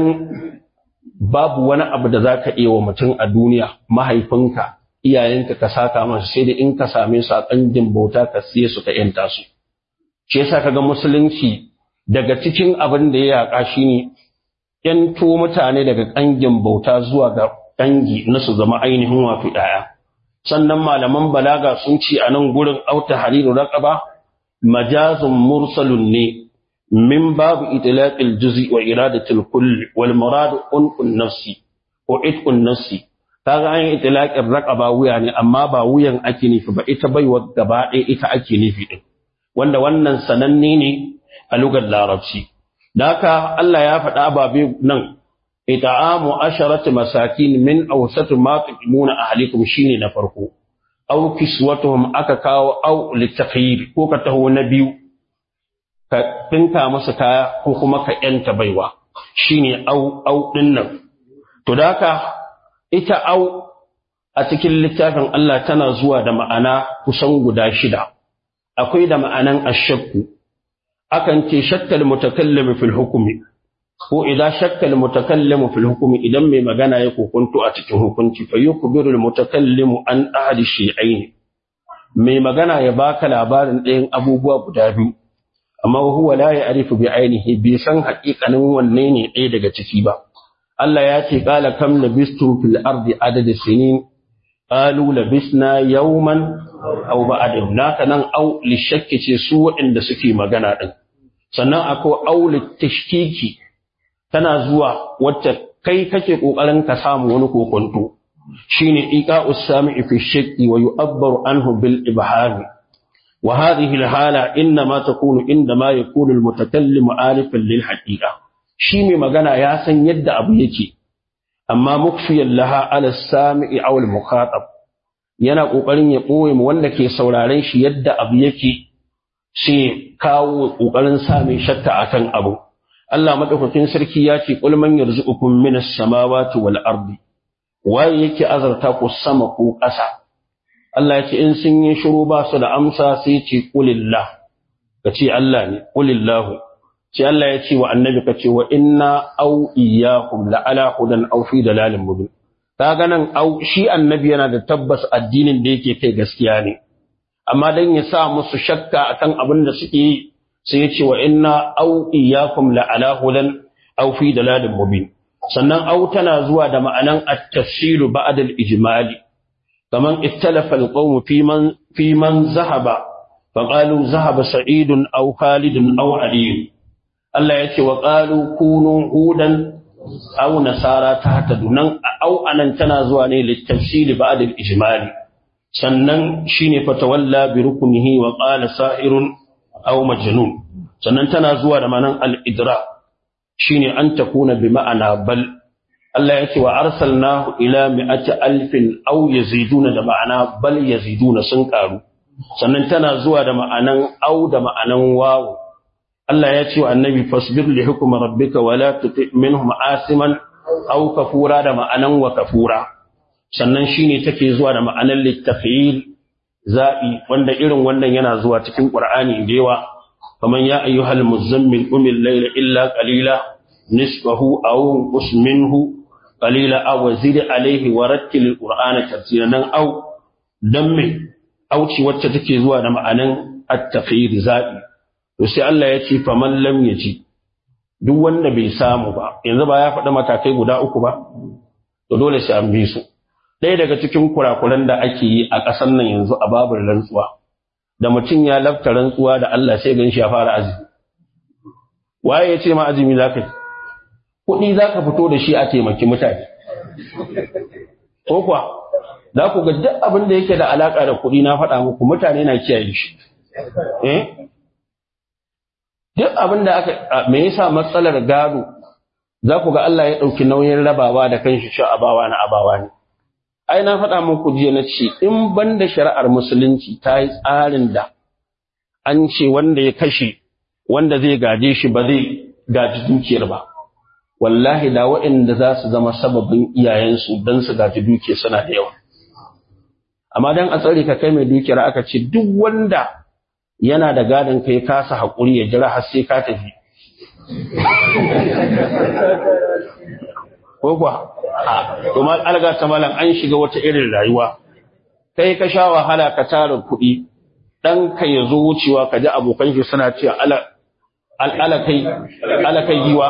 babu wani abu da zaka iya wa mutum a duniya mahaifinka iyayenka ka saka masa sai da in ka same su a kanjin bauta ka siye su ka yanta su shi yasa kaga musulunci daga cikin abin da ya yaka shine yanto mutane daga kangin bauta zuwa ga dangi na su zama ainihin wato daya sannan malaman balaga sun ce a nan gurin auta hariru raqaba majazun mursalun ne min babu itlaqil juz'i wa iradatil kulli wal murad unqun nafsi ko itqun nafsi kaga an itlaqir raqaba wuya ne amma ba wuyan ake nufi ba ita baiwa gaba ɗaya ita ake nufi din wanda wannan sananne ne a lugar larabci da haka Allah ya faɗa babe nan ita'amu asharati masakin min awsat ma tuqimuna ahlikum shine na farko aw kiswatuhum aka kawo aw litakhyir ko ka taho na biyu ka tinka masa kaya ko kuma ka yanta baiwa shine aw aw dinnan to daka ita aw a cikin littafin Allah tana zuwa da ma'ana kusan guda shida akwai da ma'anan ashakku akan ce shakkal mutakallim fil hukmi ko idan shakkal mutakallimu fil hukmi idan mai magana ya kokunto a cikin hukunci fa yukbiru al mutakallimu an ahadi shay'ain mai magana ya baka labarin ɗayan abubuwa guda biyu amma huwa la ya'rifu bi ainihi bi san haƙiƙanin wanne ne ɗaya daga ciki ba Allah ya ce qala kam labistum fil ardi adad sinin qalu labisna yawman aw ba'da naka nan aw li shakki ce su waɗanda suke magana din sannan akwai aw li tashkiki tana zuwa wacce kai kake kokarin ka samu wani kokonto shine iqa'us sami'i fi shakki wa yu'abbaru anhu bil ibham wa hadhihi al hala inma ma takunu inda ma yakunu al mutakallimu alifan lil haqiqa shi mai magana ya san yadda abu yake amma mukfiyan laha ala sami'i aw al mukhatab yana kokarin ya boye mu wanda ke sauraren shi yadda abu yake sai kawo kokarin sa mai shakka akan abu Allah madaukakin sarki ya ce qul man yarzuqukum minas samawati wal ardi waye yake azarta ku sama ko ƙasa Allah ya ce in sun yi shiru ba su da amsa sai ce qulillah kace Allah ne qulillahu sai Allah ya ce wa annabi kace wa inna aw iyyakum la ala hudan aw fi dalalin mubin kaga nan au shi annabi yana da tabbas addinin da yake kai gaskiya ne amma dan ya sa musu shakka akan abin da suke yi sai ya ce wa inna aw iyyakum la ala hudan aw fi dalalin mubin sannan au tana zuwa da ma'anan at-tafsilu ba'da al-ijmali kaman ittalafa al-qawm fi man fi man zahaba faqalu zahaba sa'idun aw khalidun aw ali Allah ya ce wa qalu kunu hudan aw nasara tahtadu nan aw anan tana zuwa ne littafsili ba'da al-ijmali sannan shine fatawalla bi ruknihi wa qala sa'irun aw majnun sannan tana zuwa da ma'anan al-idra shine an takuna bi ma'ana bal Allah yake wa arsalnahu ila mi'ati alfin aw yaziduna da ma'ana bal yaziduna sun karu sannan tana zuwa da ma'anan aw da ma'anan wawu Allah ya ce wa annabi fasbir li hukmi rabbika wa la tuti minhum asiman aw kafura da ma'anan wa kafura sannan shine take zuwa da ma'anan littafil za'i wanda irin wannan yana zuwa cikin Qur'ani da yawa kaman ya ayyuhal muzammil qumil layla illa qalila nisfahu aw qus minhu qalila aw zid alayhi wa rattil qur'ana tartila nan aw dan me auci wacce take zuwa da ma'anan at-tafhid za'i to sai Allah ya ce faman lam yaji duk wanda bai samu ba yanzu ba ya faɗa matakai guda uku ba to dole sai an bi su ɗaya daga cikin kurakuran da ake yi a ƙasar nan yanzu a babin rantsuwa da mutum ya lafta rantsuwa da Allah sai gan shi ya fara azumi waye ya ce ma azumi zaka yi kuɗi zaka fito da shi a taimaki mutane ko kuwa za ku ga duk abin da yake da alaka da kuɗi na faɗa muku mutane na kiyaye shi eh duk abin da aka me yasa matsalar gado za ku ga Allah ya ɗauki nauyin rabawa da kanshi shi abawa na abawa ne ai na faɗa muku jiya na ce in banda shari'ar musulunci ta yi tsarin da an ce wanda ya kashe wanda zai gaje shi ba zai gaji dukiyar ba wallahi da waɗanda za su zama sababin iyayensu don su gaji dukiyar suna da yawa amma dan a tsare ka kai mai dukiyar aka ce duk wanda yana da gadon kai kasa haƙuri ya jira har sai ka tafi ko kuwa to mal alga ta malam an shiga wata irin rayuwa kai ka sha wahala ka tara kuɗi dan ka yazo wucewa ka ji abokan shi suna cewa ala ala kai ala kai giwa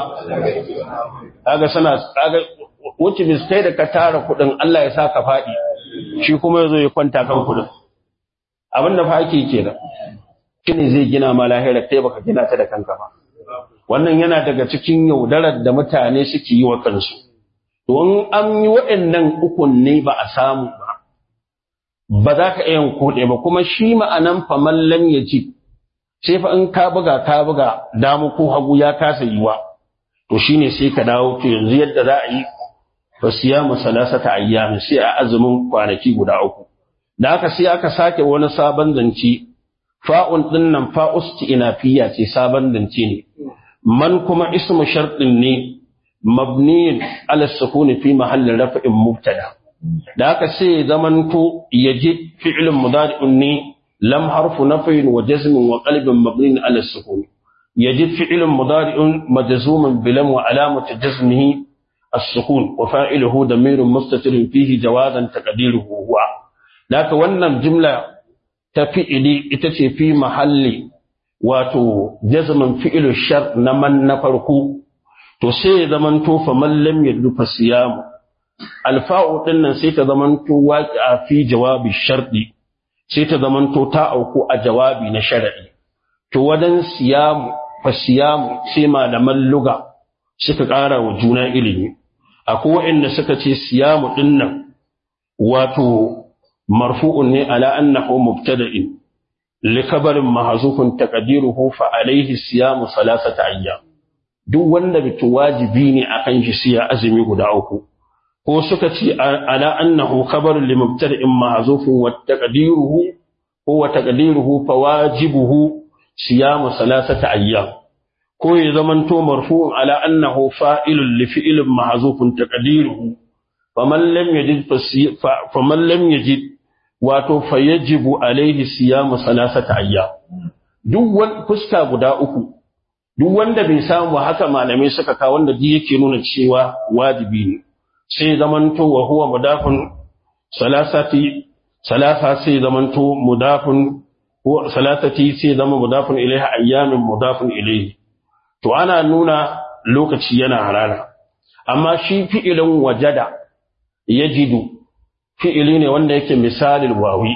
kaga suna kaga wuce bis kai da ka tara kuɗin Allah ya sa ka faɗi shi kuma yazo ya kwanta kan kuɗin abinda fa ake kenan kine zai gina ma lahira kai baka gina ta da kanka ba wannan yana daga cikin yaudarar da mutane suke yi wa kansu to in an yi waɗannan ukun ne ba a samu ba ba za ka iya kuɗe ba kuma shi ma'anan faman lam yaji sai fa in ka buga ka buga damu ko hagu ya kasa yiwa to shine sai ka dawo to yanzu yadda za a yi fa siyamu salasata ayyam sai a azumin kwanaki guda uku da haka sai aka sake wani sabon zance fa'un dinnan fa'usti inafiya ce sabon zance ne man kuma ismu shartin ne mabniyin ala sukuni fi mahallin raf'in mubtada da haka sai zamanto yaji fi'lun mudari'un ne lam harfu nafyin wa jazmin wa qalbin mabniyin ala sukuni yaji fi'lun mudari'un majzumun bi lam wa alamatu jazmihi as-sukun wa fa'iluhu damirun mustatirun fihi jawazan taqdiruhu huwa haka wannan jumla ta fi'ili ita ce fi mahalli wato jazman fi'ilu shar na man na farko to sai ya zaman to fa man lam yadlu fa siyam alfa'u dinnan sai ta zaman to waqi'a fi jawabi sharti sai ta zaman to ta auku a jawabi na shar'i to wadan siyam fa siyam sai malaman lugha suka ƙara wa juna ilimi akwai wanda suka ce siyam dinnan wato marfu'un ne ala annahu mubtada'in likabarin mahzufun taqdiruhu fa alayhi siyamu salasata ayyam duk wanda bitu wajibi ne akan shi siya azumi guda uku ko suka ce ala annahu khabarun li mubtada'in mahzufun wa taqdiruhu huwa taqdiruhu fa wajibuhu siyamu salasata ayyam ko ya zamanto marfu'un ala annahu fa'ilun li fi'lin mahzufun taqdiruhu faman lam yajid faman lam yajid wato fayajibu alaihi siyamu salasata ayyam duk wani fuska guda uku duk wanda bai samu haka malamai suka kawo wanda duk yake nuna cewa wajibi ne sai zamanto wa huwa mudafun salasati salasa sai zamanto mudafun ko salasati sai zama mudafun ilaiha ayyamin mudafun ilaihi to ana nuna lokaci yana harara amma shi fi'ilin wajada yajidu fi'ili ne wanda yake misalin wawi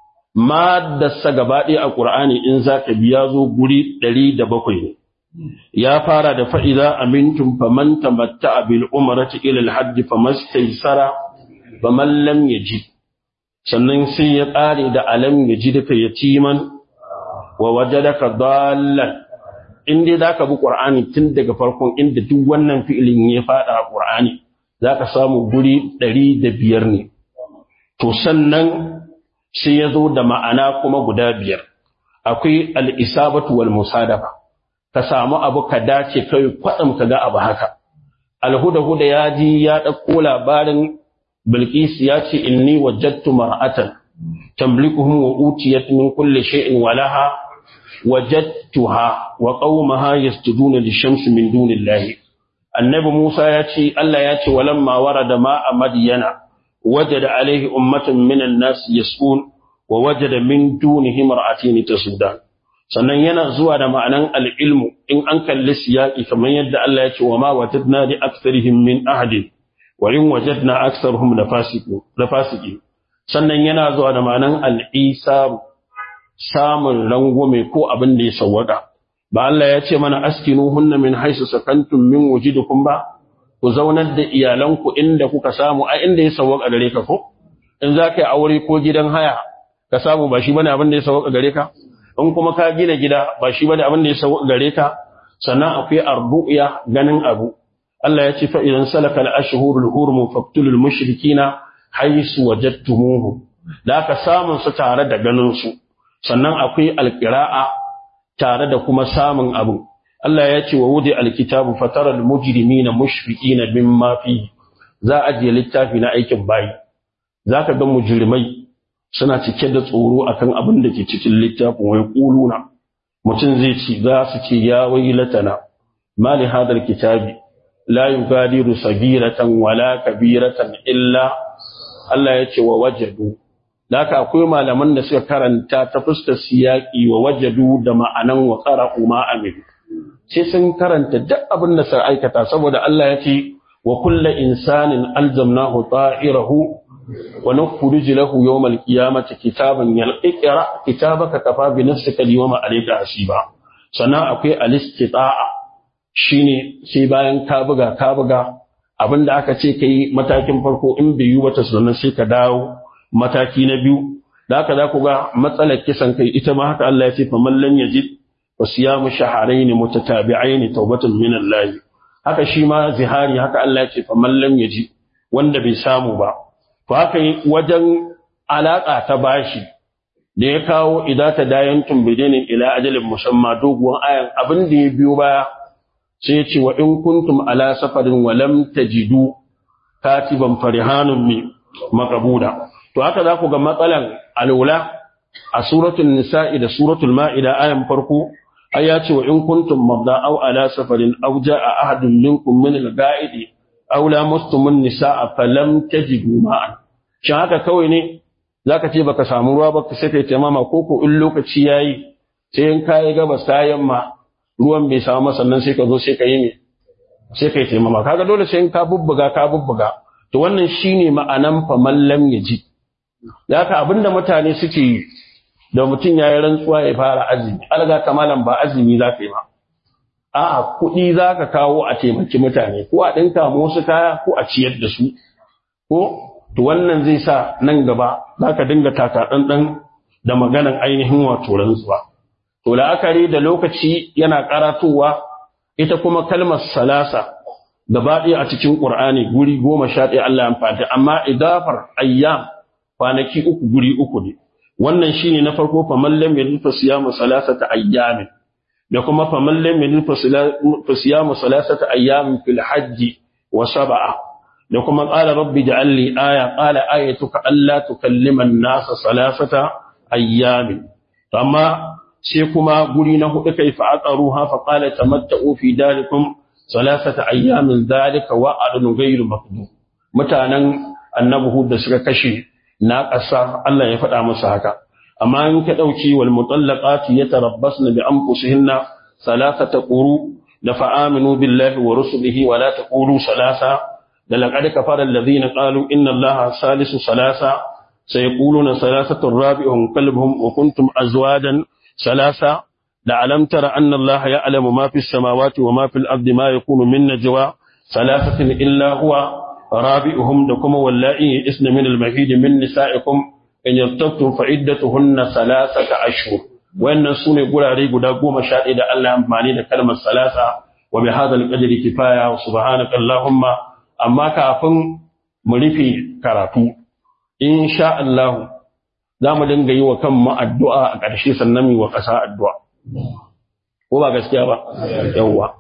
maddarsa gabaɗaya a Qur'ani in zaka biya zo guri ɗari da bakwai ne ya fara da fa'iza amintum faman tamatta'a bil umrati ila al hajj famastaysara faman lam yajid sannan sai ya ƙare da alam yajidka yatiman wa wajadaka dallan inda zaka bi Qur'ani tun daga farkon inda duk wannan fi'ilin ya fada a Qur'ani zaka samu guri ɗari da biyar ne to sannan sai ya zo da ma'ana kuma guda biyar akwai al-isabatu wal musadafa ka samu abu ka dace kai kwadam ka ga abu haka al-huda-huda ya ji ya dauko labarin Bilqis ya ce inni wajadtu mar'atan tamlikuhum wa utiyat min kulli shay'in wa laha wajadtuha wa qaumaha yasjuduna lish-shamsi min dunillahi annabi Musa ya ce Allah ya ce walamma warada ma'a madyana wajada alaihi ummatan minan nas yasqun wa wajada min dunihi mar'atayn tasudan sannan yana zuwa da ma'anan al-ilmu in an kalli siyaki kamar yadda Allah ya ce wa ma wajadna li aktharihim min ahadin wa in wajadna aktharuhum lafasiqun lafasiqin sannan yana zuwa da ma'anan al-isar samun rangume ko abin da ya sawwaka ba Allah ya ce mana askinuhunna min haythu sakantum min wujidukum ba ku zaunar da iyalanku inda kuka samu a inda ya sawwaka gare ka ko in za ka yi aure ko gidan haya ka samu ba shi bane abin da ya sawwaka gare ka in kuma ka gina gida ba shi bane abin da ya sawwaka gare ka sannan akwai arbu'iya ganin abu Allah ya ce fa idan salaka al-ashhurul hurum faqtulul mushrikina haythu wajadtumuhum da ka samun su tare da ganin su sannan akwai alqira'a tare da kuma samun abu Allah ya ce wa wudi alkitabu fataral mujrimina mushfiqina mimma fihi za a je littafi na aikin bayi zaka ga mujrimai suna cike da tsoro akan abin da ke cikin littafin wai kuluna mutum zai ci za su ce ya wailatana mali hadal kitabi la yugadiru sagiratan wala kabiratan illa Allah ya ce wa wajadu laka akwai malaman da suka karanta ta fuskar siyaki wa wajadu da ma'anan wa qara'u ma amilu sai sun karanta duk abin da suka aikata saboda Allah ya ce wa kullu insanin alzamnahu ta'irahu wa nukhrij lahu yawmal qiyamati kitaban yalqira kitabaka kafa bi nafsika al-yawma alayka hasiba sannan akwai al-istita'a shine sai bayan ka buga ka buga abinda aka ce kai matakin farko in bai yi wata sannan sai ka dawo mataki na biyu da haka za ku ga matsalar kisan kai ita ma haka Allah ya ce fa man lam yajid wasiyamu shahrayn mutatabi'ain tawbatan min Allah haka shi ma zihari haka Allah ya ce fa man lam yajid wanda bai samu ba to haka wajen alaka ta bashi da ya kawo idata dayantum bidinin ila ajalin musamma doguwan ayan abin da ya biyo baya sai ya ce wa in kuntum ala safarin wa lam tajidu katiban farihanun mi maqbuda to haka za ku ga matsalan alula a suratul nisa'i da suratul ma'ida ayan farko ai ya ce wa in kuntum mabda aw ala safarin aw jaa ahadun minkum min al-ga'idi aw lamastumun nisaa falam tajidu ma'an shin haka kawai ne zaka ce baka samu ruwa ba sai kai taimama koko in lokaci yayi sai in kai gaba sayan ma ruwan bai samu sannan sai ka zo sai ka yi ne sai kai taimama kaga dole sai in ka bubbuga ka bubbuga to wannan shine ma'anan fa man lam yaji da haka abinda mutane suke yi da mutum ya yi rantsuwa ya fara azumi alga kamalan ba azumi za ka yi ba a'a kuɗi za ka kawo a taimaki mutane ko a ɗinka wasu kaya ko a ciyar da su ko to wannan zai sa nan gaba za ka dinga taka ɗanɗan da maganan ainihin wato rantsuwa to la'akari da lokaci yana karatowa ita kuma kalmar salasa gaba ɗaya a cikin ƙur'ani guri goma sha ɗaya Allah ya amfani amma idafar ayyam kwanaki uku guri uku ne wannan shine na farko fa man lam yajid fa siyamu salasata ayyamin da kuma fa man lam yajid fa siyamu salasata ayyamin fil hajj wa sab'a da kuma qala rabbi ja'al li aya qala ayatuka alla tukallima an-nasa salasata ayyamin amma sai kuma guri na hudu kai fa aqaruha fa qala tamatta'u fi dalikum salasata ayyamin dhalika wa'adun ghayru makdud mutanen annabi hud da suka kashe na ƙasa Allah ya faɗa musu haka amma in ka dauki wal mutallaqati yatarabbasna bi anfusihinna salasata quru da fa'aminu billahi wa rusulihi wa la taqulu salasa da laqad kafara alladhina qalu inna allaha salisu salasa sayaquluna salasatu rabi'uhum qalbuhum wa kuntum azwajan salasa da alam tara anna allaha ya'lamu ma fis samawati wa ma fil ardi ma yakunu min najwa salasatin illa huwa rabi'uhum da kuma wallahi isna min al mahid min nisa'ikum in yartabtum fa iddatuhunna salasata ashhur wannan sune gurare guda goma sha ɗaya da Allah ya amfani da kalmar salasa wa bi hadal qadri kifaya wa subhanaka allahumma amma kafin mu rufe karatu insha Allah zamu dinga yi wa kanmu addu'a a ƙarshe sannan mu wa ƙasa addu'a ko ba gaskiya ba yawa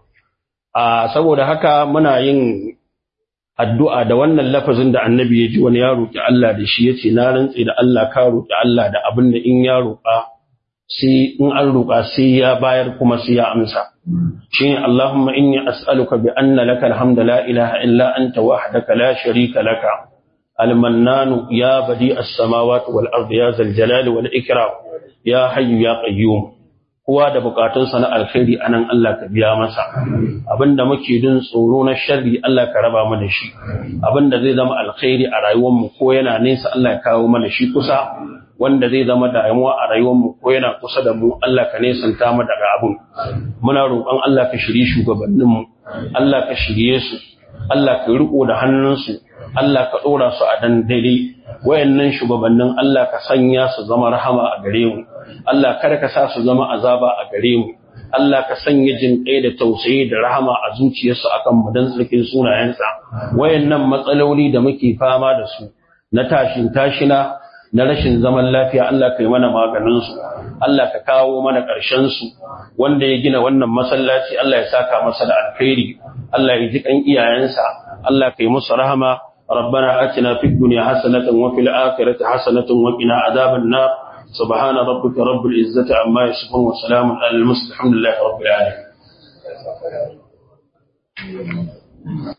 a saboda haka muna yin addu'a da wannan lafazin da annabi ya ji wani ya roki Allah da shi yace na rantsi da Allah ka roki Allah da abin da in ya roka sai in an roƙa sai ya bayar kuma sai ya amsa shine Allahumma inni as'aluka bi anna lakal hamda la ilaha illa anta wahdaka la sharika laka al-mannan ya badi as-samawati wal ardi ya zal jalali wal ikram ya hayyu ya qayyum kowa da bukatunsa na alkhairi anan Allah ka biya masa abinda muke din tsoro na sharri Allah ka raba mu da shi abinda zai zama alkhairi a rayuwar mu ko yana nesa Allah ya kawo mana shi kusa wanda zai zama damuwa a rayuwarmu ko yana kusa da mu Allah ka nesanta mu daga abun muna roƙon Allah ka shirye shugabanninmu Allah ka shirye su Allah ka riko da hannunsu Allah ka dora su a dan daidai wayannan shugabannin Allah ka sanya su zama rahama a gare mu Allah kada ka sa su zama azaba a gare mu Allah ka sanya jin kai da tausayi da rahama a zuciyarsu akan mu dan tsarkin sunayensa wayannan matsaloli da muke fama da su na tashin tashina na rashin zaman lafiya Allah ka yi mana maganinsu, Allah ka kawo mana ƙarshensu, wanda ya gina wannan masallaci Allah ya saka masa da alkhairi, Allah ya ji kan iyayensa, Allah ka yi musu rahama, rabbana atina fid dunya hasanatan wa fil akhirati hasanatan wa qina adhaban nar, subhana rabbika rabbil izzati amma yasifun wa salamun alal mursalin alhamdulillahi rabbil alamin.